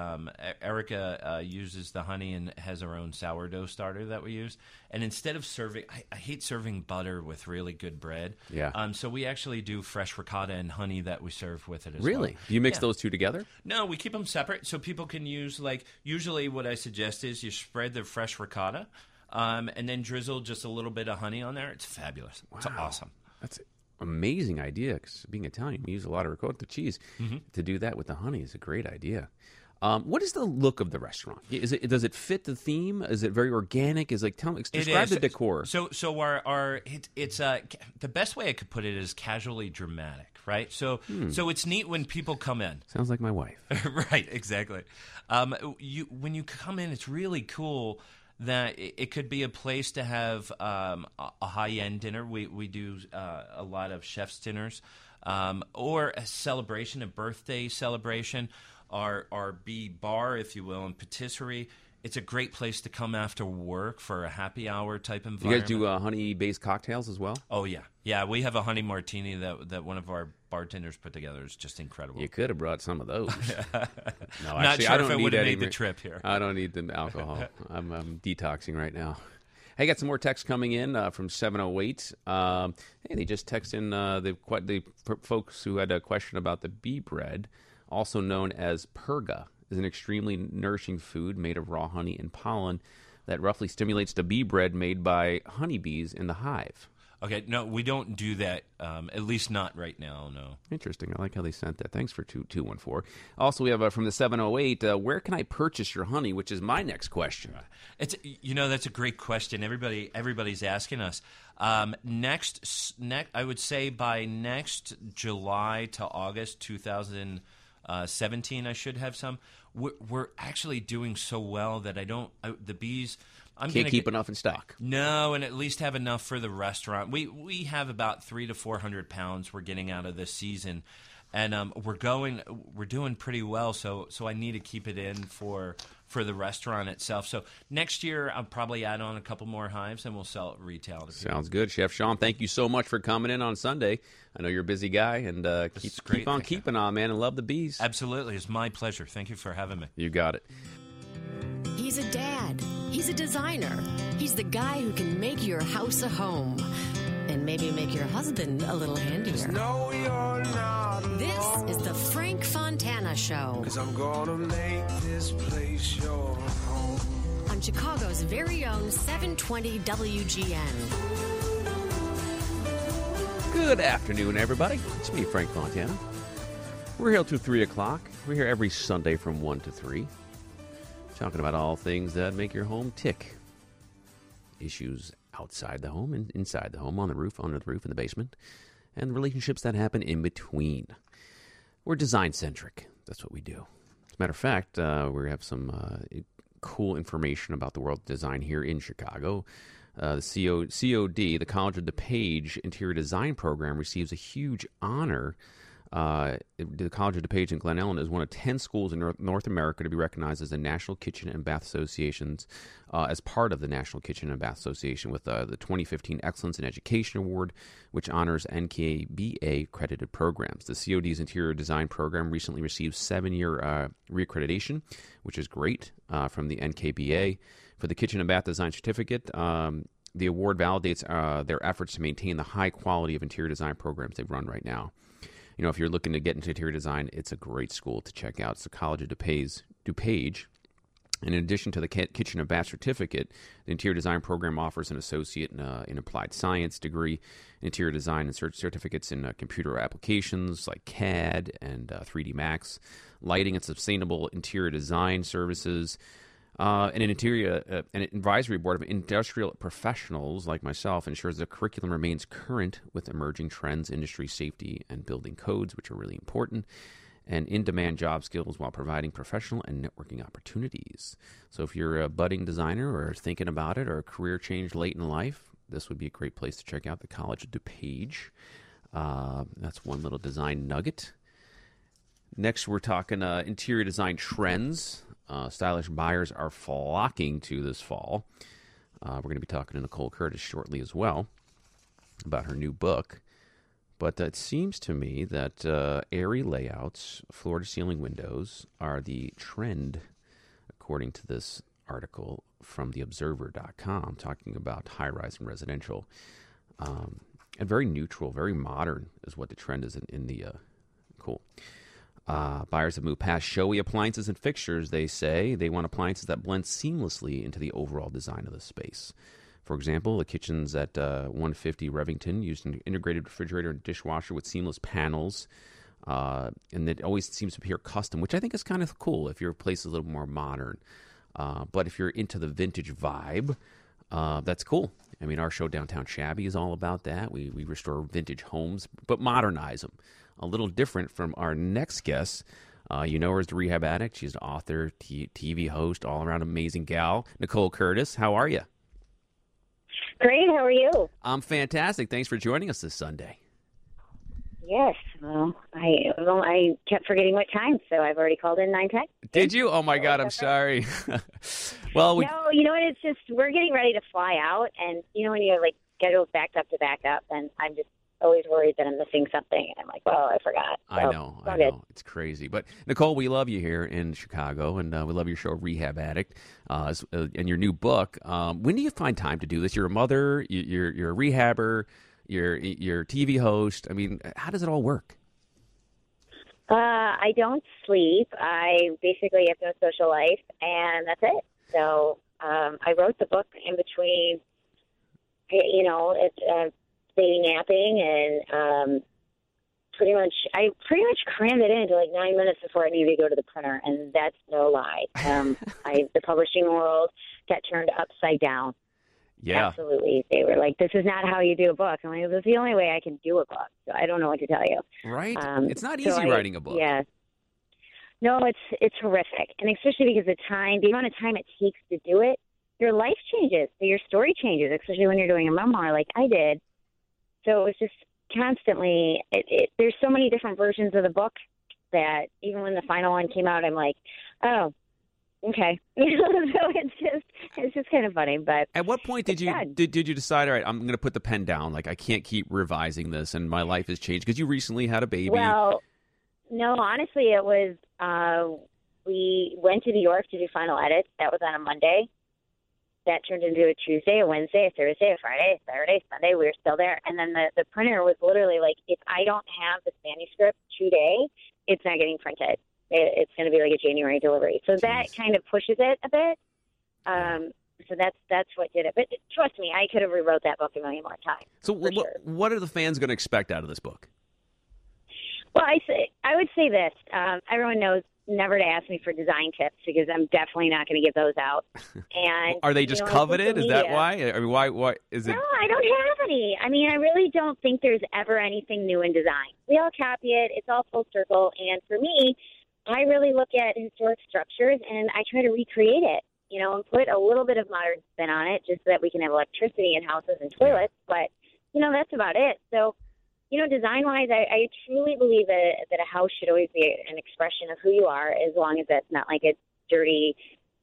Erica uses the honey and has her own sourdough starter that we use. And instead of serving, I hate serving butter with really good bread. Yeah. So we actually do fresh ricotta and honey that we serve with it as well. Really? Do you mix those two together? No, we keep them separate so people can use, usually what I suggest is you spread the fresh ricotta, and then drizzle just a little bit of honey on there. It's fabulous. Wow. It's awesome. That's an amazing idea, because being Italian, we use a lot of ricotta cheese. To do that with the honey is a great idea. What is the look of the restaurant? Does it fit the theme? Is it very organic? Describe the decor. So it's the best way I could put it is casually dramatic, right? So it's neat when people come in. Sounds like my wife. Right, exactly. When you come in, it's really cool that it could be a place to have a high-end dinner. We do a lot of chef's dinners, or a celebration, a birthday celebration, our bee bar, if you will, and patisserie. It's a great place to come after work for a happy hour type environment. You guys do honey-based cocktails as well? Oh, yeah. Yeah, we have a honey martini that one of our bartenders put together. It's just incredible. You could have brought some of those. No, Not actually, sure I don't if I would need have any made the trip here. I don't need the alcohol. I'm detoxing right now. Hey, got some more texts coming in from 708. Hey, they just texted in the folks who had a question about the bee bread, also known as purga, is an extremely nourishing food made of raw honey and pollen that roughly stimulates the bee bread made by honeybees in the hive. Okay, no, we don't do that, at least not right now, no. Interesting. I like how they sent that. Thanks for 214. Also, we have from the 708, where can I purchase your honey, which is my next question. That's a great question. Everybody's asking us. Next, I would say by next July to August 2017, I should have some. We're actually doing so well that the bees... Can't keep enough in stock. No, and at least have enough for the restaurant. We have about 300 to 400 pounds we're getting out of this season, and we're doing pretty well. So I need to keep it in for the restaurant itself. So next year I'll probably add on a couple more hives and we'll sell it retail. Sounds good, Chef Sean. Thank you so much for coming in on Sunday. I know you're a busy guy, and keep on keeping on, man, and love the bees. Absolutely, it's my pleasure. Thank you for having me. You got it. He's a dad. He's a designer. He's the guy who can make your house a home. And maybe make your husband a little handier. No, you're not. This is the Frank Fontana Show. 'Cause I'm gonna make this place your home. On Chicago's very own 720 WGN. Good afternoon, everybody. It's me, Frank Fontana. We're here till 3 o'clock. We're here every Sunday from 1 to 3. Talking about all things that make your home tick. Issues outside the home and inside the home, on the roof, under the roof, in the basement, and relationships that happen in between. We're design-centric. That's what we do. As a matter of fact, we have some cool information about the world of design here in Chicago. The COD, the College of DuPage Interior Design Program, receives a huge honor. The College of DuPage in Glen Ellen is one of 10 schools in North America to be recognized as the National Kitchen and Bath Association's, as part of the National Kitchen and Bath Association, with the 2015 Excellence in Education Award, which honors NKBA accredited programs. The COD's Interior Design Program recently received 7-year reaccreditation, which is great, from the NKBA. For the Kitchen and Bath Design Certificate, the award validates their efforts to maintain the high quality of interior design programs they run right now. You know, if you're looking to get into interior design, it's a great school to check out. It's the College of DuPage. And in addition to the Kitchen and Bath certificate, the interior design program offers an associate in applied science degree, interior design and certificates in computer applications like CAD and 3D Max, lighting and sustainable interior design services, and an advisory board of industrial professionals like myself ensures the curriculum remains current with emerging trends, industry safety, and building codes, which are really important, and in-demand job skills while providing professional and networking opportunities. So if you're a budding designer or thinking about it or a career change late in life, this would be a great place to check out the College of DuPage. That's one little design nugget. Next, we're talking interior design trends. Stylish buyers are flocking to this fall. We're going to be talking to Nicole Curtis shortly as well about her new book. But it seems to me that airy layouts, floor-to-ceiling windows are the trend, according to this article from theobserver.com, talking about high-rise and residential. And very neutral, very modern is what the trend is in the cool. Buyers have moved past showy appliances and fixtures, they say. They want appliances that blend seamlessly into the overall design of the space. For example, the kitchens at 150 Revington used an integrated refrigerator and dishwasher with seamless panels, and it always seems to appear custom, which I think is kind of cool if your place is a little more modern. But if you're into the vintage vibe, that's cool. I mean, our show Downtown Shabby is all about that. We restore vintage homes, but modernize them. A little different from our next guest. You know her as the Rehab Addict. She's an author, TV host, all-around amazing gal. Nicole Curtis, how are you? Great. How are you? I'm fantastic. Thanks for joining us this Sunday. Yes. Well, I kept forgetting what time, so I've already called in 9:10. Did you? Oh my God, I'm sorry. Well, no, you know what? It's just we're getting ready to fly out, and you know when you're like schedules backed up to back up, and I'm just always worried that I'm missing something. And I'm like, well, I forgot. So, I know. It's crazy. But, Nicole, we love you here in Chicago, and we love your show, Rehab Addict, and your new book. When do you find time to do this? You're a mother, you're a rehabber, you're a TV host. I mean, how does it all work? I don't sleep. I basically have no social life, and that's it. So I wrote the book in between, it's baby napping, and I pretty much crammed it into like 9 minutes before I needed to go to the printer, and that's no lie. The publishing world got turned upside down. Yeah, absolutely. They were like, "This is not how you do a book." I'm like, "This is the only way I can do a book." So I don't know what to tell you. Right? It's not easy writing a book. Yeah. No, it's horrific, and especially because the amount of time it takes to do it, your life changes, so your story changes, especially when you're doing a memoir like I did. So it was just constantly, there's so many different versions of the book that even when the final one came out, I'm like, oh, okay. So it's just kind of funny. But at what point did you decide, all right, I'm going to put the pen down, like I can't keep revising this and my life has changed? Because you recently had a baby. Well, no, honestly, it was, we went to New York to do final edits. That was on a Monday. That turned into a Tuesday, a Wednesday, a Thursday, a Friday, a Saturday, Sunday. We were still there. And then the printer was literally like, if I don't have this manuscript today, it's not getting printed. It's going to be like a January delivery. So that kind of pushes it a bit. So that's what did it. But trust me, I could have rewrote that book a million more times. So what are the fans going to expect out of this book? Well, I would say this. Everyone knows never to ask me for design tips because I'm definitely not going to give those out. And are they just coveted? Is that why? I mean, why is it? No, I don't have any. I mean, I really don't think there's ever anything new in design. We all copy it. It's all full circle. And for me, I really look at historic structures and I try to recreate it, and put a little bit of modern spin on it just so that we can have electricity in houses and toilets. But, that's about it. So, design-wise, I truly believe that a house should always be an expression of who you are, as long as that's not like a dirty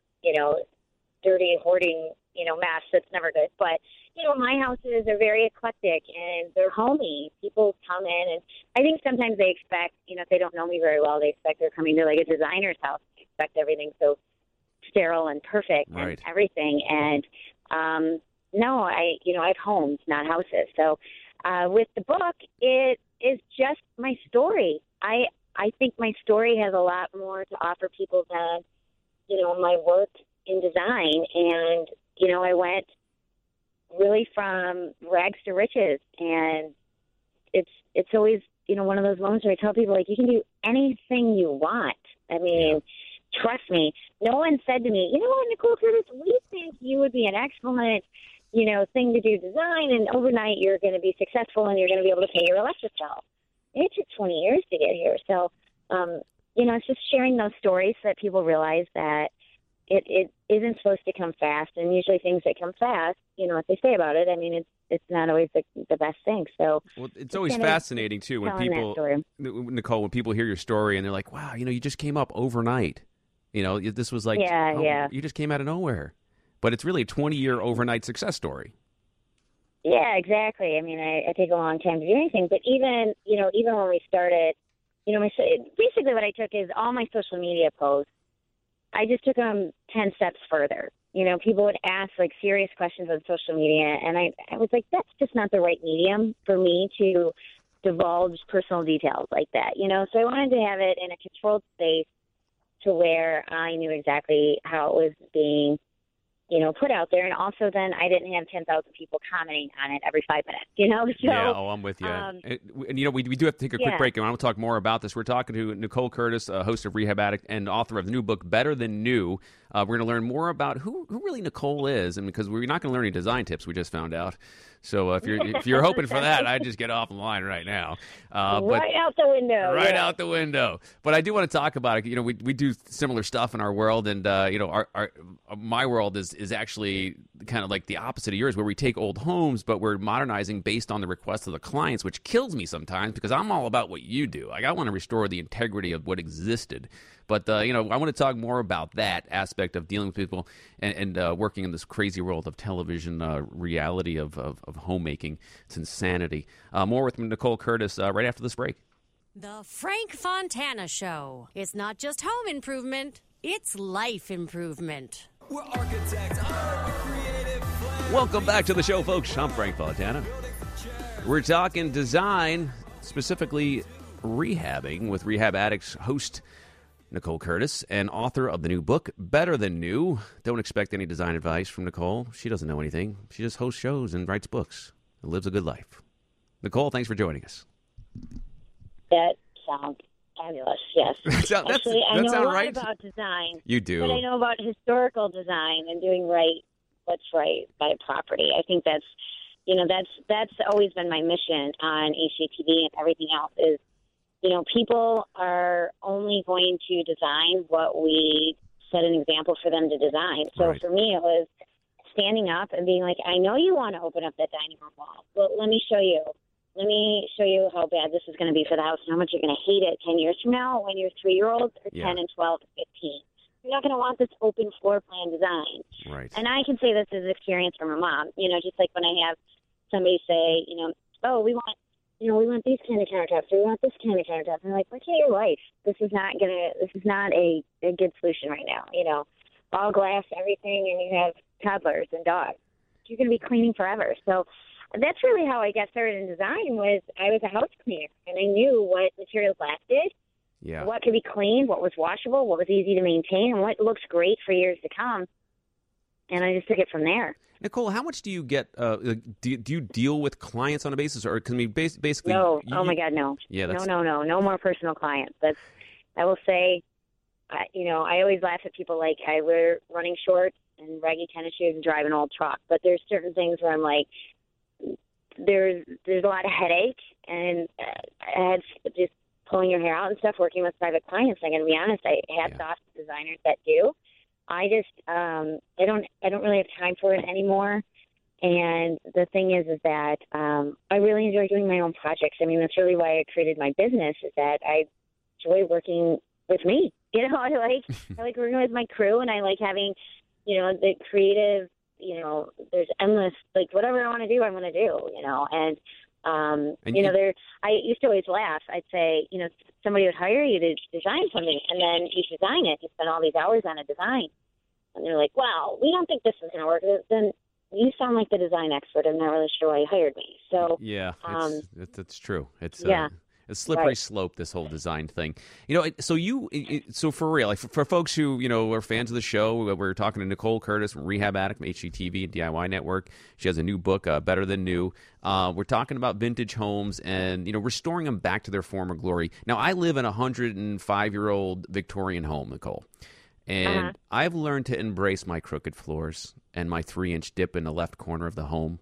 hoarding, mess. That's never good. But, my houses are very eclectic and they're homey. People come in, and I think sometimes they expect, if they don't know me very well, they expect they're coming to like a designer's house. They expect everything so sterile and perfect and everything. And no, I have homes, not houses. So. With the book, it is just my story. I think my story has a lot more to offer people than, my work in design, and I went really from rags to riches, and it's always one of those moments where I tell people, like, you can do anything you want. I mean, trust me. No one said to me, Nicole Curtis, we think you would be an excellent thing to do design, and overnight you're going to be successful and you're going to be able to pay your electric bill. It took 20 years to get here. So, it's just sharing those stories so that people realize that it isn't supposed to come fast. And usually things that come fast, what they say about it, I mean, it's not always the best thing. So, well, it's always fascinating, too, when people, Nicole, when people hear your story and they're like, wow, you just came up overnight. This was like, you just came out of nowhere. But it's really a 20-year overnight success story. Yeah, exactly. I mean, I take a long time to do anything. But even when we started, basically what I took is all my social media posts, I just took them 10 steps further. People would ask, like, serious questions on social media, and I was like, that's just not the right medium for me to divulge personal details like that, So I wanted to have it in a controlled space to where I knew exactly how it was being put out there. And also then I didn't have 10,000 people commenting on it every 5 minutes, So, yeah, I'm with you. And we do have to take a quick break, and I want to talk more about this. We're talking to Nicole Curtis, host of Rehab Addict and author of the new book, Better Than New. We're going to learn more about who really Nicole is, and because we're not going to learn any design tips, we just found out. So if you're hoping for that, I'd just get off the line right now. Right out the window. Right out the window. But I do want to talk about it. We do similar stuff in our world, and my world is actually kind of like the opposite of yours, where we take old homes, but we're modernizing based on the requests of the clients, which kills me sometimes because I'm all about what you do. Like, I want to restore the integrity of what existed. But, I want to talk more about that aspect of dealing with people and working in this crazy world of television reality of homemaking. It's insanity. More with Nicole Curtis right after this break. The Frank Fontana Show. It's not just home improvement, it's life improvement. We're architects, Welcome back to the show, folks. I'm Frank Fontana. We're talking design, specifically rehabbing, with Rehab Addicts host Nicole Curtis, and author of the new book, Better Than New. Don't expect any design advice from Nicole. She doesn't know anything. She just hosts shows and writes books and lives a good life. Nicole, thanks for joining us. That sounds fabulous, yes. Actually, I know a lot about design. You do. But I know about historical design and doing what's right by property. I think that's always been my mission on HGTV and everything else is, people are only going to design what we set an example for them to design. So for me, it was standing up and being like, I know you want to open up that dining room wall, but let me show you. Let me show you how bad this is going to be for the house and how much you're going to hate it 10 years from now when you're 3-year-olds or 10 and 12 and 15. You're not going to want this open floor plan design. Right. And I can say this as experience from a mom, just like when I have somebody say, oh, we want these kind of countertops, or we want this kind of countertops. And I'm like, look at your life. This is not a good solution right now. All glass, everything, and you have toddlers and dogs. You're going to be cleaning forever. So that's really how I got started in design. Was I was a house cleaner, and I knew what materials lasted, what could be cleaned, what was washable, what was easy to maintain, and what looks great for years to come. And I just took it from there. Nicole, how much do you get? Do you deal with clients on a basis, or can we basically? No. Oh my God, no. Yeah. No more personal clients. I will say, I always laugh at people like I wear running shorts and raggy tennis shoes and drive an old truck. But there's certain things where I'm like, there's a lot of headache and just pulling your hair out and stuff. Working with private clients, I'm going to be honest. I hats off to designers that do. I just I don't really have time for it anymore. And the thing is that I really enjoy doing my own projects. I mean, that's really why I created my business, is that I enjoy working with me. I like working with my crew, and I like having, the creative, there's endless, like whatever I want to do, I'm going to do, I used to always laugh. I'd say, somebody would hire you to design something, and then you design it. You spend all these hours on a design. And they're like, well, we don't think this is going to work. Then you sound like the design expert. I'm not really sure why you hired me. So yeah, it's true. It's a slippery slope, this whole design thing. You know, so for real, like for folks who, you know, are fans of the show, we're talking to Nicole Curtis from Rehab Addict from HGTV and DIY Network. She has a new book, Better Than New. We're talking about vintage homes and, you know, restoring them back to their former glory. Now, I live in a 105-year-old Victorian home, Nicole. And I've learned to embrace my crooked floors and my 3-inch dip in the left corner of the home.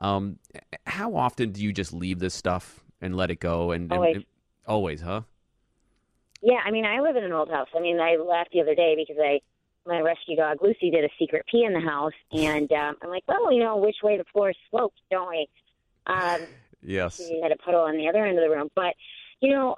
How often do you just leave this stuff and let it go? Always, huh? Yeah, I mean, I live in an old house. I mean, I laughed the other day because my rescue dog, Lucy, did a secret pee in the house. And I'm like, well, you know, which way the floor slopes, don't we? Yes. We had a puddle on the other end of the room. But, you know,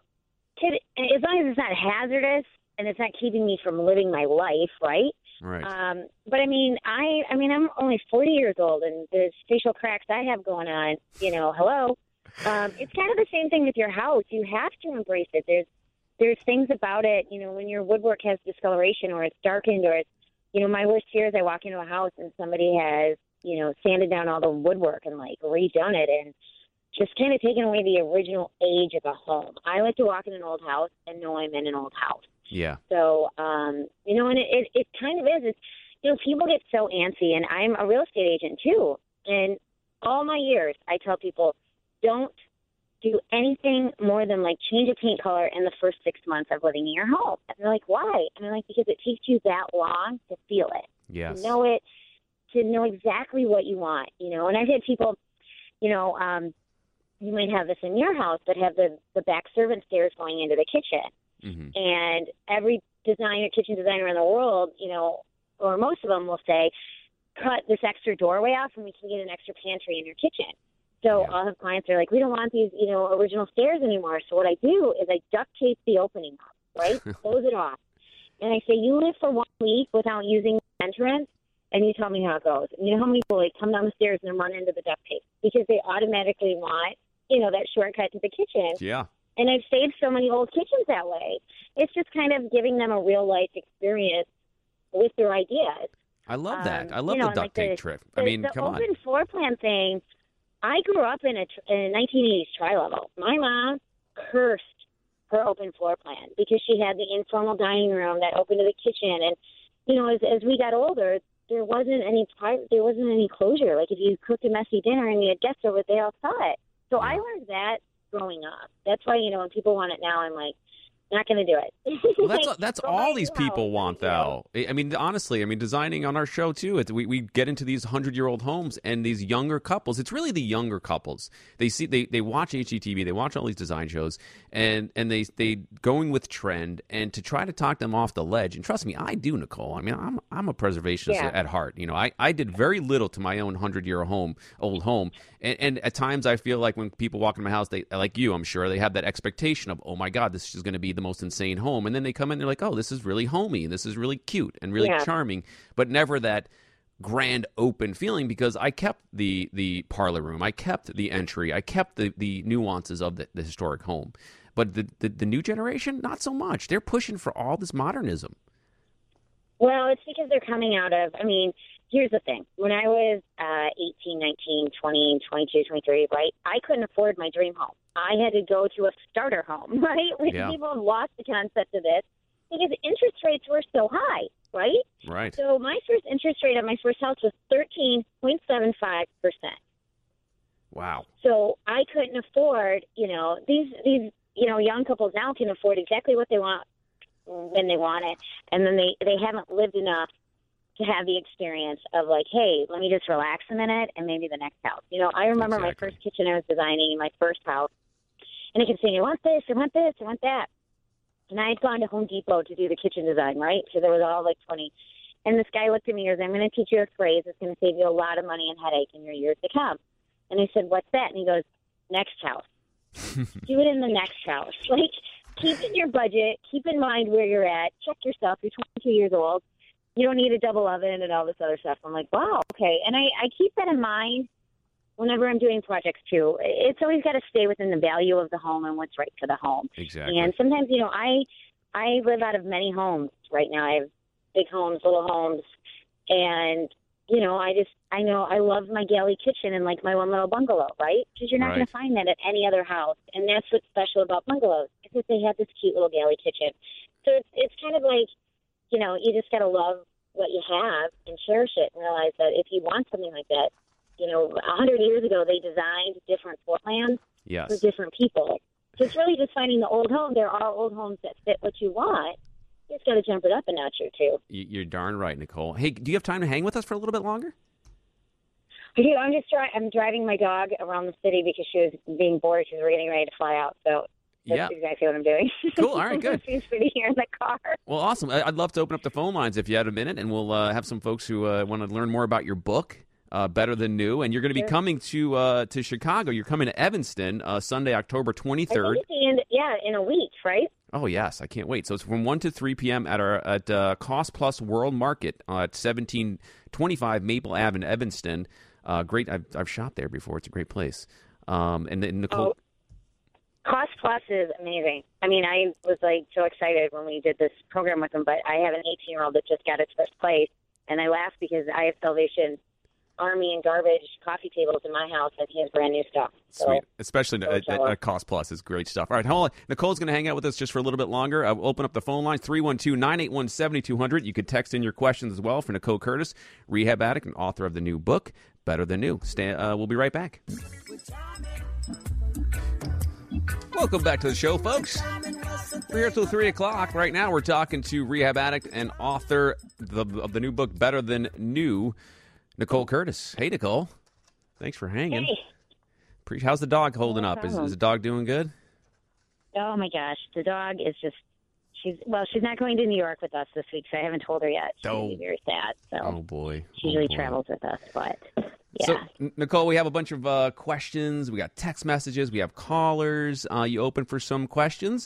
as long as it's not hazardous, and it's not keeping me from living my life, right? Right. But I mean, I'm only 40 years old, and the facial cracks I have going on, you know, hello. It's kind of the same thing with your house. You have to embrace it. There's things about it, you know, when your woodwork has discoloration or it's darkened or it's, you know, my worst fear is I walk into a house and somebody has, you know, sanded down all the woodwork and like redone it and just kind of taken away the original age of a home. I like to walk in an old house and know I'm in an old house. Yeah. So, you know, and it kind of is. It's, you know, people get so antsy, and I'm a real estate agent too. And all my years, I tell people, don't do anything more than like change a paint color in the first 6 months of living in your home. And they're like, why? And I'm like, because it takes you that long to feel it. Yes. To know it, to know exactly what you want, you know. And I've had people, you know, you might have this in your house, but have the back servant stairs going into the kitchen. Mm-hmm. And every kitchen designer in the world, you know, or most of them will say, cut this extra doorway off and we can get an extra pantry in your kitchen. So I'll have clients that are like, we don't want these, you know, original stairs anymore. So what I do is I duct tape the opening up, right? Close it off. And I say, you live for 1 week without using the entrance, and you tell me how it goes. And you know how many people like come down the stairs and then run into the duct tape because they automatically want, you know, that shortcut to the kitchen. Yeah. And I've saved so many old kitchens that way. It's just kind of giving them a real-life experience with their ideas. I love that. I love the duct tape trick. I mean, come on. The open floor plan thing, I grew up in a 1980s tri-level. My mom cursed her open floor plan because she had the informal dining room that opened to the kitchen. And, you know, as we got older, there wasn't any closure. Like if you cooked a messy dinner and you had guests over, they all saw it. So I learned that growing up. That's why, you know, when people want it now, I'm like, not going to do it. Well, that's all these people want, though. I mean, honestly, designing on our show, too, we get into these 100-year-old homes and these younger couples. It's really the younger couples. They watch HGTV, they watch all these design shows, and they going with trend and to try to talk them off the ledge. And trust me, I do, Nicole. I mean, I'm a preservationist at heart. You know, I did very little to my own 100-year-old home. And at times I feel like when people walk into my house, they, like you, I'm sure, they have that expectation of, oh, my God, this is going to be the most insane home. And then they come in, they're like, oh, this is really homey. This is really cute and really charming, but never that grand open feeling because I kept the parlor room. I kept the entry. I kept the nuances of the historic home. But the new generation, not so much. They're pushing for all this modernism. Well, it's because they're coming out of, I mean, here's the thing. When I was 18, 19, 20, 22, 23, right, I couldn't afford my dream home. I had to go to a starter home, right? People have lost the concept of this because interest rates were so high, right? Right. So my first interest rate on my first house was 13.75%. Wow. So I couldn't afford, you know, these you know, young couples now can afford exactly what they want when they want it, and then they haven't lived enough to have the experience of like, hey, let me just relax a minute and maybe the next house. You know, I remember my first kitchen I was designing in my first house, and I kept saying, I want this, I want this, I want that. And I had gone to Home Depot to do the kitchen design, right? So there was all like 20. And this guy looked at me and goes, I'm going to teach you a phrase that's going to save you a lot of money and headache in your years to come. And I said, what's that? And he goes, next house. Do it in the next house. Like, keep in your budget. Keep in mind where you're at. Check yourself. You're 22 years old. You don't need a double oven and all this other stuff. I'm like, wow, okay. And I keep that in mind whenever I'm doing projects, too. It's always got to stay within the value of the home and what's right for the home. Exactly. And sometimes, you know, I live out of many homes right now. I have big homes, little homes. And I know I love my galley kitchen and like my one little bungalow, right? Because you're not going to find that at any other house. And that's what's special about bungalows, is that they have this cute little galley kitchen. So it's kind of like, you just got to love what you have and cherish it and realize that if you want something like that, 100 years ago, they designed different floor plans for different people. So it's really just finding the old home. There are old homes that fit what you want. You just got to jump it up a notch or two. You're darn right, Nicole. Hey, do you have time to hang with us for a little bit longer? I do. I'm driving my dog around the city because she was being bored because we're getting ready to fly out. So that's exactly what I'm doing. Cool. All right, good. She's sitting here in the car. Well, awesome. I'd love to open up the phone lines if you had a minute, and we'll have some folks who want to learn more about your book, Better Than New. And you're going to be coming to Chicago. You're coming to Evanston Sunday, October 23rd. In a week, right? Oh, yes. I can't wait. So it's from 1 to 3 p.m. at Cost Plus World Market at 1725 Maple Ave in Evanston. Great. I've shopped there before. It's a great place. And then Nicole. Cost Plus is amazing. I mean, I was so excited when we did this program with them, but I have an 18-year-old that just got its first place, and I laugh because I have Salvation Army and garbage coffee tables in my house, and he has brand new stuff. Sweet. Especially at Cost Plus is great stuff. All right, hold on. Nicole's going to hang out with us just for a little bit longer. I'll open up the phone lines, 312-981-7200. You can text in your questions as well for Nicole Curtis, rehab addict and author of the new book, Better Than New. We'll be right back. Welcome back to the show, folks. We're here till 3 o'clock. Right now we're talking to rehab addict and author of the new book, Better Than New, Nicole Curtis. Hey, Nicole. Thanks for hanging. Hey. How's the dog holding up? Is the dog doing good? Oh, my gosh. The dog is just, she's not going to New York with us this week, so I haven't told her yet. She's very sad. So oh, boy. She usually travels with us, but yeah. So, Nicole, we have a bunch of questions. We got text messages. We have callers. You open for some questions?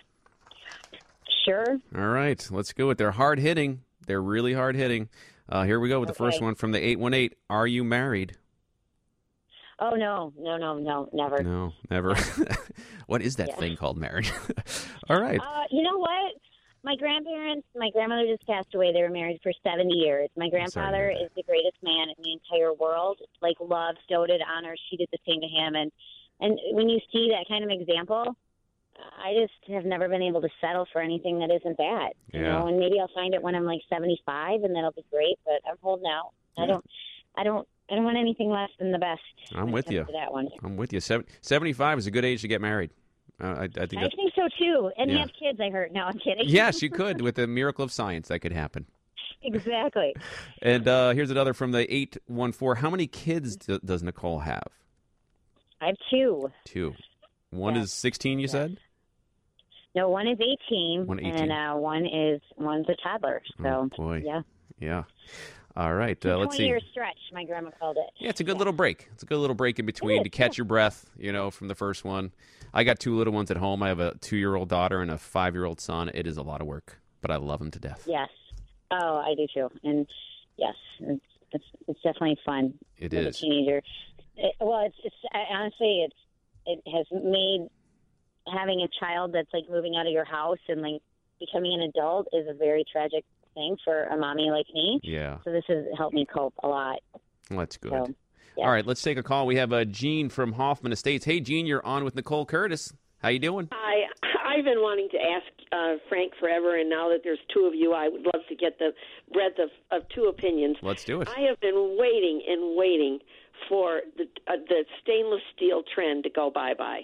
Sure. All right. Let's go with They're hard-hitting. They're really hard-hitting. Here we go with the first one from the 818. Are you married? Oh, no, never. No, never. What is that thing called marriage? All right. You know what? My grandmother just passed away. They were married for 70 years. My grandfather is the greatest man in the entire world. Loved, doted, honored. She did the same to him. And when you see that kind of example, I just have never been able to settle for anything that isn't that. You know, and maybe I'll find it when I'm 75, and that'll be great. But I'm holding out. Yeah. I don't want anything less than the best. I'm with you. That one. I'm with you. 75 is a good age to get married. I think so too. And have kids. I heard. No, I'm kidding. Yes, you could. With the miracle of science, that could happen. Exactly. And here's another from the 814. How many kids does Nicole have? I have two. Two. One is 16, you said? No, one is 18, and one's a toddler. So, oh, boy. Yeah. All right, let's see. 20-year stretch, my grandma called it. Yeah, it's a good little break. It's a good little break in between to catch your breath, from the first one. I got two little ones at home. I have a 2-year-old daughter and a 5-year-old son. It is a lot of work, but I love them to death. Yes. Oh, I do too. And yes, it's definitely fun. It is. A teenager. Honestly, it has made having a child that's moving out of your house and becoming an adult is a very tragic thing for a mommy like me. Yeah. So this has helped me cope a lot. Well, that's good. So, yeah. All right, let's take a call. We have Jean from Hoffman Estates. Hey, Jean, you're on with Nicole Curtis. How you doing? Hi. I've been wanting to ask Frank forever, and now that there's two of you, I would love to get the breadth of two opinions. Let's do it. I have been waiting for the stainless steel trend to go bye-bye.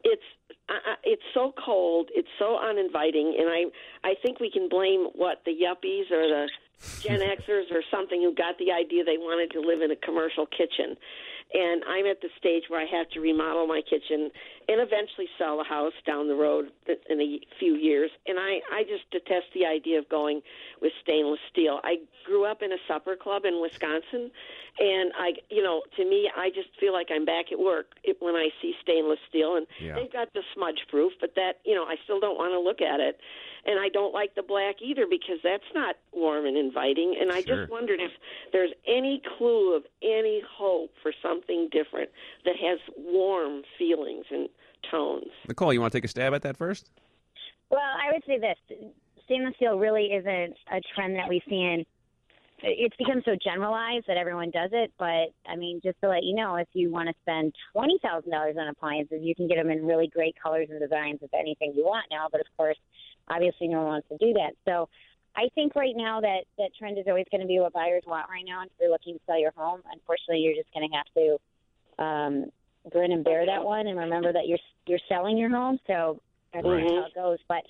It's so cold, it's so uninviting, and I think we can blame the yuppies or the Gen Xers or something who got the idea they wanted to live in a commercial kitchen. And I'm at the stage where I have to remodel my kitchen and eventually sell a house down the road in a few years. And I just detest the idea of going with stainless steel. I grew up in a supper club in Wisconsin, and to me, I just feel like I'm back at work when I see stainless steel. And they've got the smudge proof, but that, I still don't want to look at it. And I don't like the black either because that's not warm and inviting. And I just wondered if there's any clue of any hope for something different that has warm feelings and tones. Nicole, you want to take a stab at that first? Well, I would say this. Stainless steel really isn't a trend that we see in it's become so generalized that everyone does it. But, I mean, just to let you know, if you want to spend $20,000 on appliances, you can get them in really great colors and designs of anything you want now. But, of course, obviously no one wants to do that. So I think right now that trend is always going to be what buyers want right now. And if you're looking to sell your home, unfortunately, you're just going to have to grin and bear that one and remember that you're selling your home. So that's how it goes. But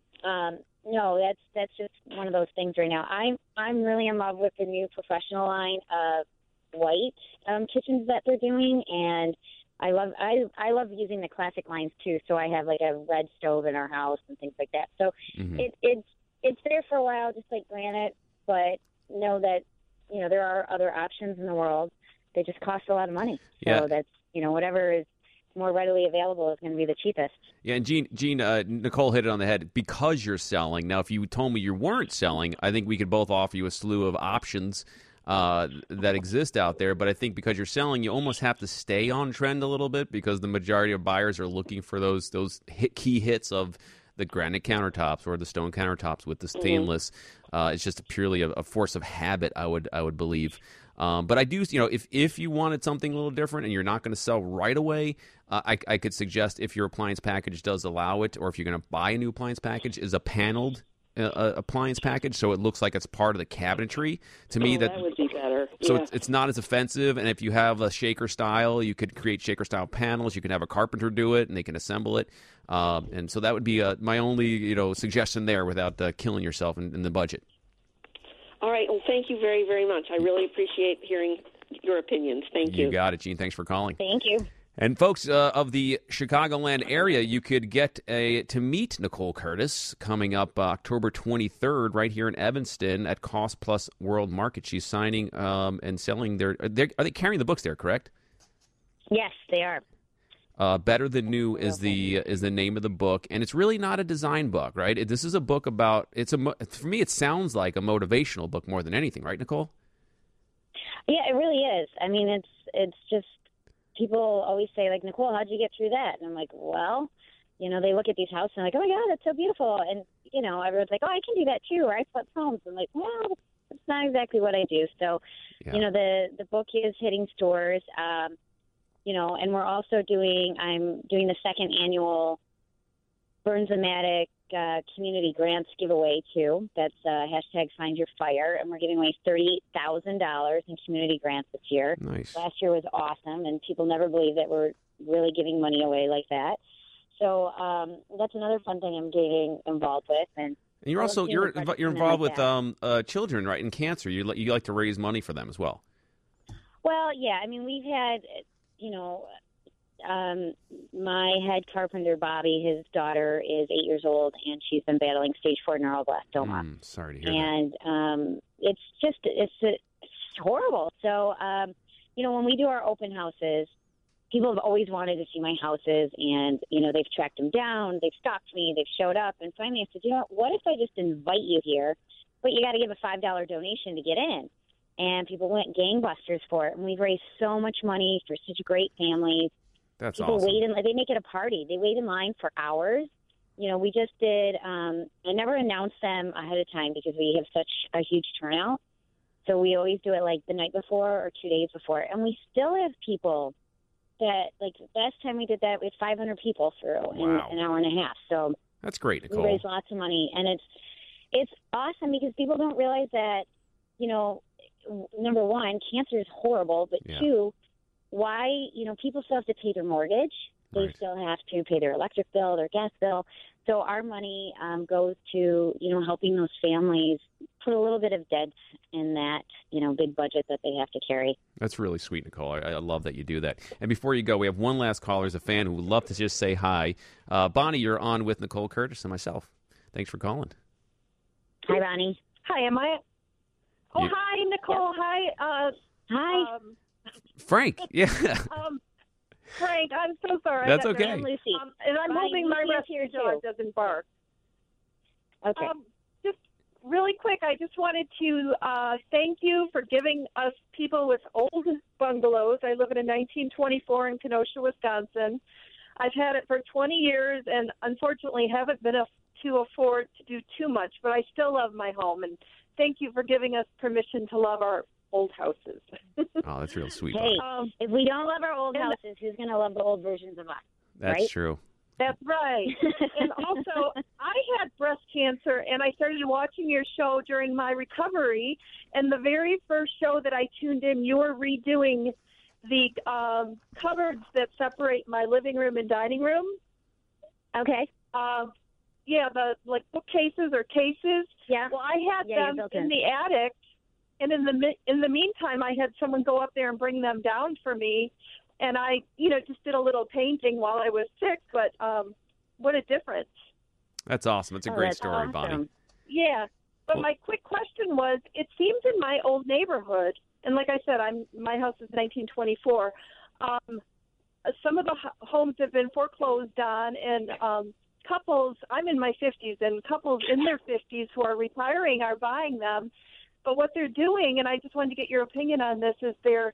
no, that's just one of those things right now. I'm really in love with the new professional line of white kitchens that they're doing, and I love using the classic lines too. So I have like a red stove in our house and things like that. So it's there for a while, just like granite, but know that there are other options in the world. They just cost a lot of money. So that's whatever is more readily available is going to be the cheapest. Yeah, and Gene, Nicole hit it on the head. Because you're selling, now if you told me you weren't selling, I think we could both offer you a slew of options that exist out there. But I think because you're selling, you almost have to stay on trend a little bit because the majority of buyers are looking for those key hits of the granite countertops or the stone countertops with the stainless. It's just purely a force of habit, I would believe. But I do, if you wanted something a little different and you're not going to sell right away, I could suggest if your appliance package does allow it, or if you're going to buy a new appliance package, is a paneled appliance package, so it looks like it's part of the cabinetry. To me, that would be better. So it's not as offensive, and if you have a shaker style, you could create shaker style panels. You can have a carpenter do it, and they can assemble it. And so that would be my only suggestion there, without killing yourself in the budget. All right. Well, thank you very, very much. I really appreciate hearing your opinions. Thank you. You got it, Gene. Thanks for calling. Thank you. And folks of the Chicagoland area, you could get to meet Nicole Curtis coming up October 23rd right here in Evanston at Cost Plus World Market. She's signing and selling are they carrying the books there, correct? Yes, they are. Better Than New is the name of the book, and it's really not a design book, right? This is a book about for me it sounds like a motivational book more than anything, right, Nicole? Yeah, it really is. I mean, it's just people always say, like, Nicole, how'd you get through that? And I'm like, well, they look at these houses and like, oh my God, that's so beautiful, and everyone's like, oh, I can do that too, or I flip homes. I'm like, well, that's not exactly what I do. So, the book is hitting stores. And we're also I'm doing the second annual Burns-O-Matic community grants giveaway too. That's hashtag Find Your Fire, and we're giving away $38,000 in community grants this year. Nice. Last year was awesome, and people never believe that we're really giving money away like that. So that's another fun thing I'm getting involved with. And you're also you're involved with children, right, in cancer. You like to raise money for them as well. Well, yeah. I mean, we've had. My head carpenter, Bobby, his daughter is 8 years old, and she's been battling stage 4 neuroblastoma. Sorry to hear that. And it's horrible. So, when we do our open houses, people have always wanted to see my houses, and, they've tracked them down, they've stalked me, they've showed up, and finally I said, what if I just invite you here, but you got to give a $5 donation to get in? And people went gangbusters for it. And we've raised so much money for such great families. That's people awesome. They make it a party. They wait in line for hours. We just did, I never announced them ahead of time because we have such a huge turnout. So we always do it like the night before or 2 days before. And we still have people that, like, the last time we did that, we had 500 people through in an hour and a half. So that's great, Nicole. We raised lots of money. And it's awesome because people don't realize that, number one, cancer is horrible, but two, why, people still have to pay their mortgage. They still have to pay their electric bill, their gas bill. So our money goes to, helping those families put a little bit of dent in that, big budget that they have to carry. That's really sweet, Nicole. I love that you do that. And before you go, we have one last caller as a fan who would love to just say hi. Bonnie, you're on with Nicole Curtis and myself. Thanks for calling. Hi, Bonnie. Hi, am I? Oh, hi, Nicole. Yep. Hi. Hi. Frank. Yeah. Frank, I'm so sorry. That's okay. I'm Lucy. And I'm Bonnie, hoping my Lucy's rescue here, dog too. doesn't bark. Okay. Just really quick, I just wanted to thank you for giving us people with old bungalows. I live in a 1924 in Kenosha, Wisconsin. I've had it for 20 years and unfortunately haven't been to afford to do too much, but I still love my home. And thank you for giving us permission to love our old houses. Oh, that's real sweet. Hey, if we don't love our old houses, who's going to love the old versions of us? That's right? true. That's right. And also, I had breast cancer, and I started watching your show during my recovery. And the very first show that I tuned in, you were redoing the cupboards that separate my living room and dining room. Okay. Yeah, the bookcases or cases. Yeah. Well, I had them in the attic, and in the meantime, I had someone go up there and bring them down for me, and I, just did a little painting while I was sick. But what a difference! That's awesome. It's a great story, awesome. Bonnie. Yeah, but my quick question was: it seems in my old neighborhood, and like I said, my house is 1924. Some of the homes have been foreclosed on, and couples, I'm in my 50s, and couples in their 50s who are retiring are buying them. But what they're doing, and I just wanted to get your opinion on this, is they're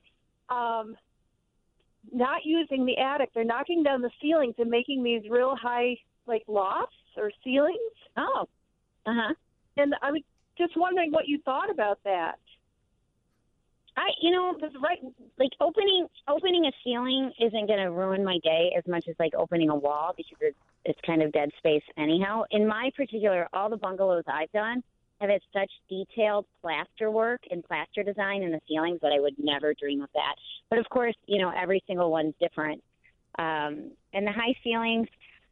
not using the attic. They're knocking down the ceilings and making these real high, lofts or ceilings. Oh. Uh-huh. And I was just wondering what you thought about that. Opening a ceiling isn't going to ruin my day as much as opening a wall, because it's kind of dead space anyhow. In my particular, all the bungalows I've done have had such detailed plaster work and plaster design in the ceilings that I would never dream of that. But of course, every single one's different. And the high ceilings,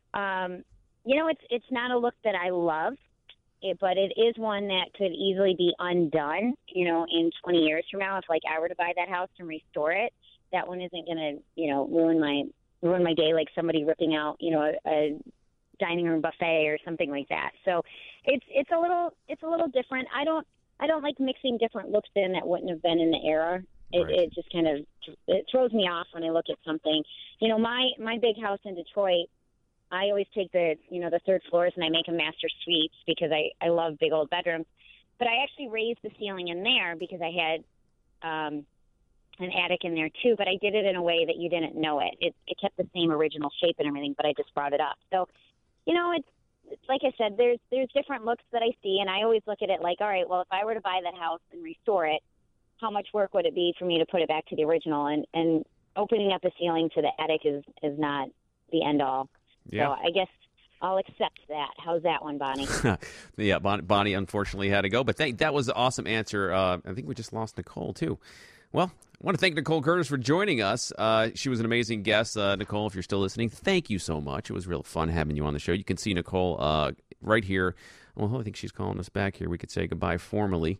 it's not a look that I love. But it is one that could easily be undone, in 20 years from now. If I were to buy that house and restore it, that one isn't going to, ruin my day like somebody ripping out, a dining room buffet or something like that. So it's a little different. I don't like mixing different looks in that wouldn't have been in the era. It just kind of it throws me off when I look at something. My big house in Detroit, I always take the third floors and I make them master suites because I love big old bedrooms. But I actually raised the ceiling in there because I had an attic in there too. But I did it in a way that you didn't know it. It kept the same original shape and everything, but I just brought it up. So, it's like I said, there's different looks that I see, and I always look at it all right, well, if I were to buy that house and restore it, how much work would it be for me to put it back to the original? And opening up a ceiling to the attic is not the end all. Yeah. So I guess I'll accept that. How's that one, Bonnie? Yeah, Bonnie unfortunately had to go, but that was an awesome answer. I think we just lost Nicole, too. Well, I want to thank Nicole Curtis for joining us. She was an amazing guest. Nicole, if you're still listening, thank you so much. It was real fun having you on the show. You can see Nicole right here. Well, I think she's calling us back here. We could say goodbye formally.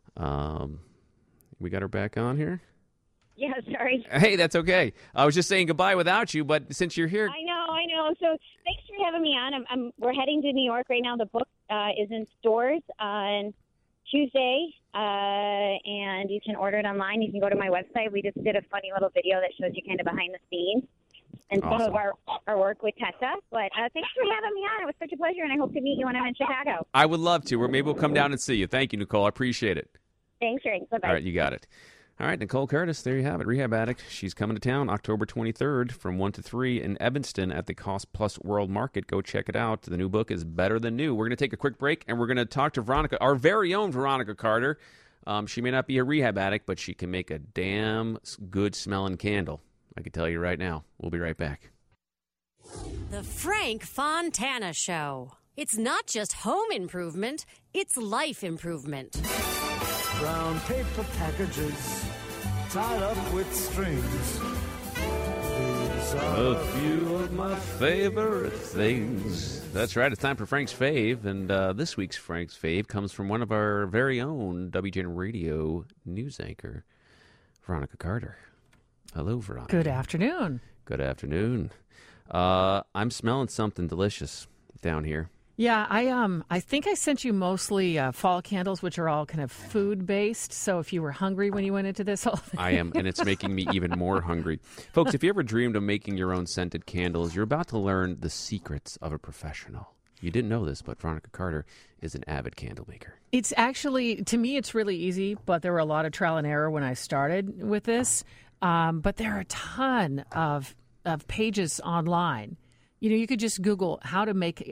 We got her back on here? Yeah, sorry. Hey, that's okay. I was just saying goodbye without you, but since you're here... I know. So thanks for having me on. We're heading to New York right now. The book is in stores on Tuesday, and you can order it online. You can go to my website. We just did a funny little video that shows you kind of behind the scenes and some of our work with Tessa. But thanks for having me on. It was such a pleasure, and I hope to meet you when I'm in Chicago. I would love to, or maybe we'll come down and see you. Thank you, Nicole. I appreciate it. Thanks, Frank. Bye-bye. All right, you got it. All right, Nicole Curtis, there you have it, Rehab Addict. She's coming to town October 23rd from 1 to 3 in Evanston at the Cost Plus World Market. Go check it out. The new book is better than new. We're going to take a quick break, and we're going to talk to Veronica, our very own Veronica Carter. She may not be a rehab addict, but she can make a damn good-smelling candle. I can tell you right now. We'll be right back. The Frank Fontana Show. It's not just home improvement, it's life improvement. Brown paper packages tied up with strings. These are A few of my favorite things. That's right. It's time for Frank's Fave, and this week's Frank's Fave comes from one of our very own WGN Radio news anchor, Veronica Carter. Hello, Veronica. Good afternoon. Good afternoon. I'm smelling something delicious down here. Yeah, I think I sent you mostly fall candles, which are all kind of food-based. So if you were hungry when you went into this whole thing. I am, and it's making me even more hungry. Folks, if you ever dreamed of making your own scented candles, you're about to learn the secrets of a professional. You didn't know this, but Veronica Carter is an avid candle maker. It's actually, to me, it's really easy, but there were a lot of trial and error when I started with this. But there are a ton of pages online. You could just Google how to make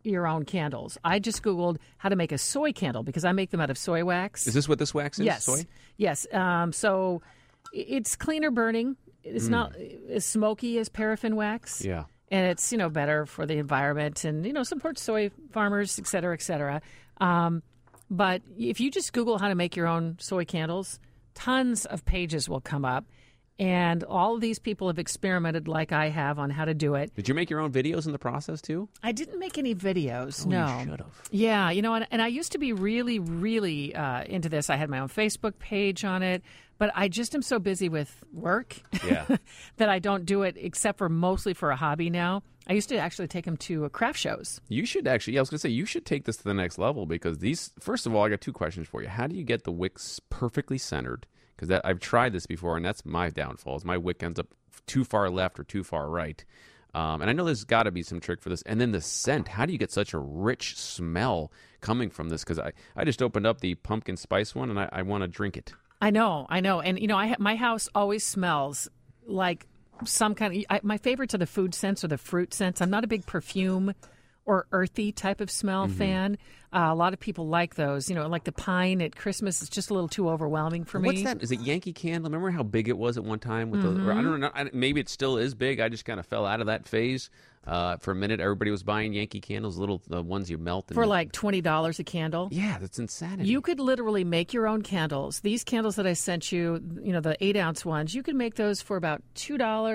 your own candles. I just Googled how to make a soy candle because I make them out of soy wax. Is this what this wax is? Yes. Soy? Yes. So it's cleaner burning. It's not as smoky as paraffin wax. Yeah. And it's, better for the environment and, supports soy farmers, et cetera, et cetera. But if you just Google how to make your own soy candles, tons of pages will come up. And all of these people have experimented like I have on how to do it. Did you make your own videos in the process, too? I didn't make any videos, Oh, no. you should have. Yeah, and I used to be really, really into this. I had my own Facebook page on it, but I just am so busy with work that I don't do it except for mostly for a hobby now. I used to actually take them to craft shows. You should actually, I was going to say, you should take this to the next level because first of all, I got two questions for you. How do you get the wicks perfectly centered? Because I've tried this before, and that's my downfall. Is my wick ends up too far left or too far right. And I know there's got to be some trick for this. And then the scent. How do you get such a rich smell coming from this? Because I just opened up the pumpkin spice one, and I want to drink it. I know. And, my house always smells like some kind of... my favorites are the food scents or the fruit scents. I'm not a big perfume or earthy type of smell fan. A lot of people like those. Like the pine at Christmas is just a little too overwhelming for me. What's that? Is it Yankee Candle? Remember how big it was at one time? With or I don't know. Maybe it still is big. I just kind of fell out of that phase. For a minute, everybody was buying Yankee Candles, the ones you melt. For like $20 a candle? Yeah, that's insanity. You could literally make your own candles. These candles that I sent you, the 8-ounce ones, you could make those for about $2,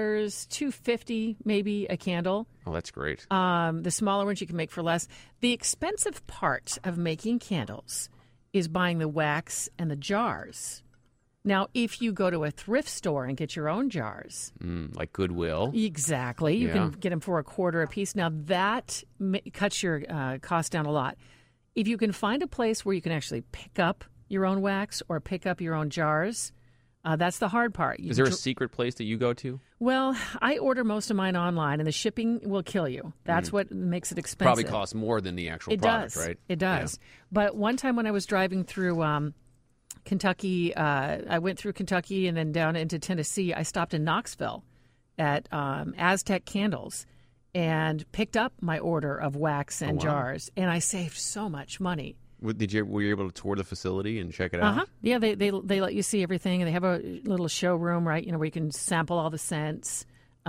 $2.50 maybe a candle. Oh, that's great. The smaller ones you can make for less. The expensive part of making candles is buying the wax and the jars. Now, if you go to a thrift store and get your own jars. Like Goodwill. Exactly. You can get them for $0.25 a piece. Now, that cuts your cost down a lot. If you can find a place where you can actually pick up your own wax or pick up your own jars, that's the hard part. Is there a secret place that you go to? Well, I order most of mine online, and the shipping will kill you. That's what makes it expensive. Probably costs more than the actual product, right? It does. Yeah. But one time when I was driving through Kentucky, I went through Kentucky and then down into Tennessee. I stopped in Knoxville at Aztec Candles and picked up my order of wax and jars, and I saved so much money. Were you able to tour the facility and check it out? Yeah, they let you see everything, and they have a little showroom, right? Where you can sample all the scents.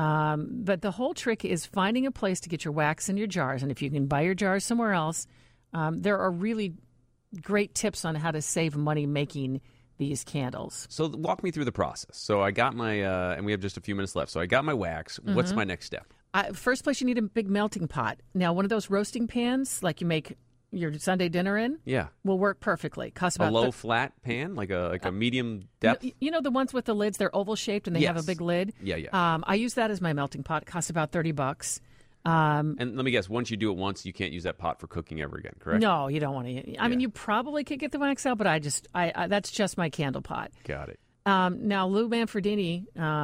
But the whole trick is finding a place to get your wax and your jars, and if you can buy your jars somewhere else, there are really great tips on how to save money making these candles. So walk me through the process. So I got my, and we have just a few minutes left. So I got my wax. What's my next step? First place, you need a big melting pot. Now, one of those roasting pans, like you make your Sunday dinner in, will work perfectly. Costs about a low flat pan, like a medium depth. You know the ones with the lids? They're oval shaped and they have a big lid. Yeah. I use that as my melting pot. It costs about $30. And let me guess, once you do it once, you can't use that pot for cooking ever again, correct? No, you don't want to. I mean, you probably could get the wax out, but I that's just my candle pot. Got it. Now, Lou Manfredini,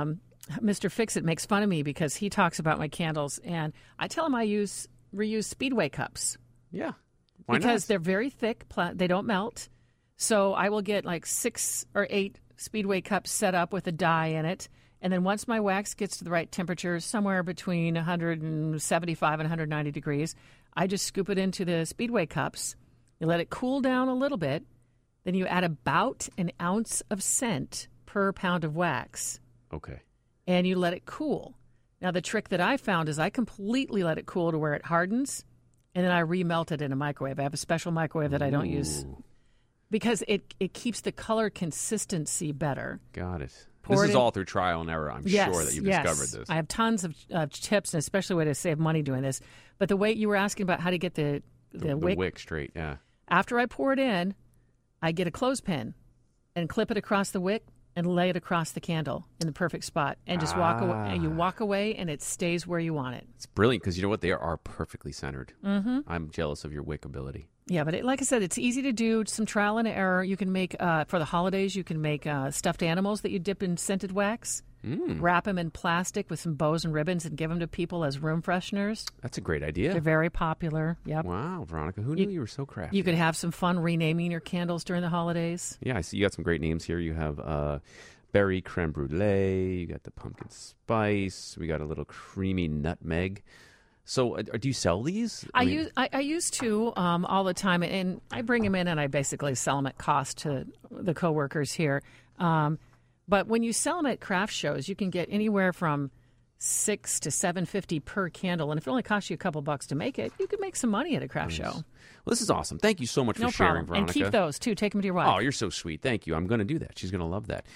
Mr. Fix-It, makes fun of me because he talks about my candles, and I tell him I reuse Speedway cups. Yeah. Why because not? They're very thick. They don't melt. So I will get like 6 or 8 Speedway cups set up with a dye in it. And then once my wax gets to the right temperature, somewhere between 175 and 190 degrees, I just scoop it into the Speedway cups. You let it cool down a little bit. Then you add about an ounce of scent per pound of wax. Okay. And you let it cool. Now, the trick that I found is I completely let it cool to where it hardens, and then I remelt it in a microwave. I have a special microwave that I don't use because it keeps the color consistency better. Got it. This is all through trial and error. I'm sure that you've discovered this. I have tons of tips, and especially a way to save money doing this. But the way you were asking about how to get the wick straight, yeah. After I pour it in, I get a clothespin and clip it across the wick and lay it across the candle in the perfect spot, and just walk away. And you walk away, and it stays where you want it. It's brilliant because you know what? They are perfectly centered. Mm-hmm. I'm jealous of your wick ability. Yeah, but like I said, it's easy to do. Some trial and error. You can make, for the holidays, you can make stuffed animals that you dip in scented wax. Wrap them in plastic with some bows and ribbons and give them to people as room fresheners. That's a great idea. They're very popular. Yep. Wow, Veronica, who knew you were so crafty? You could have some fun renaming your candles during the holidays. Yeah, I see you got some great names here. You have berry creme brulee. You got the pumpkin spice. We got a little creamy nutmeg. So, do you sell these? I used to all the time, and I bring them in and I basically sell them at cost to the coworkers here. But when you sell them at craft shows, you can get anywhere from $6 to $7.50 per candle, and if it only costs you a couple bucks to make it, you can make some money at a craft show. Well, this is awesome. Thank you so much for sharing, problem. Veronica. And keep those too. Take them to your wife. Oh, you're so sweet. Thank you. I'm going to do that. She's going to love that.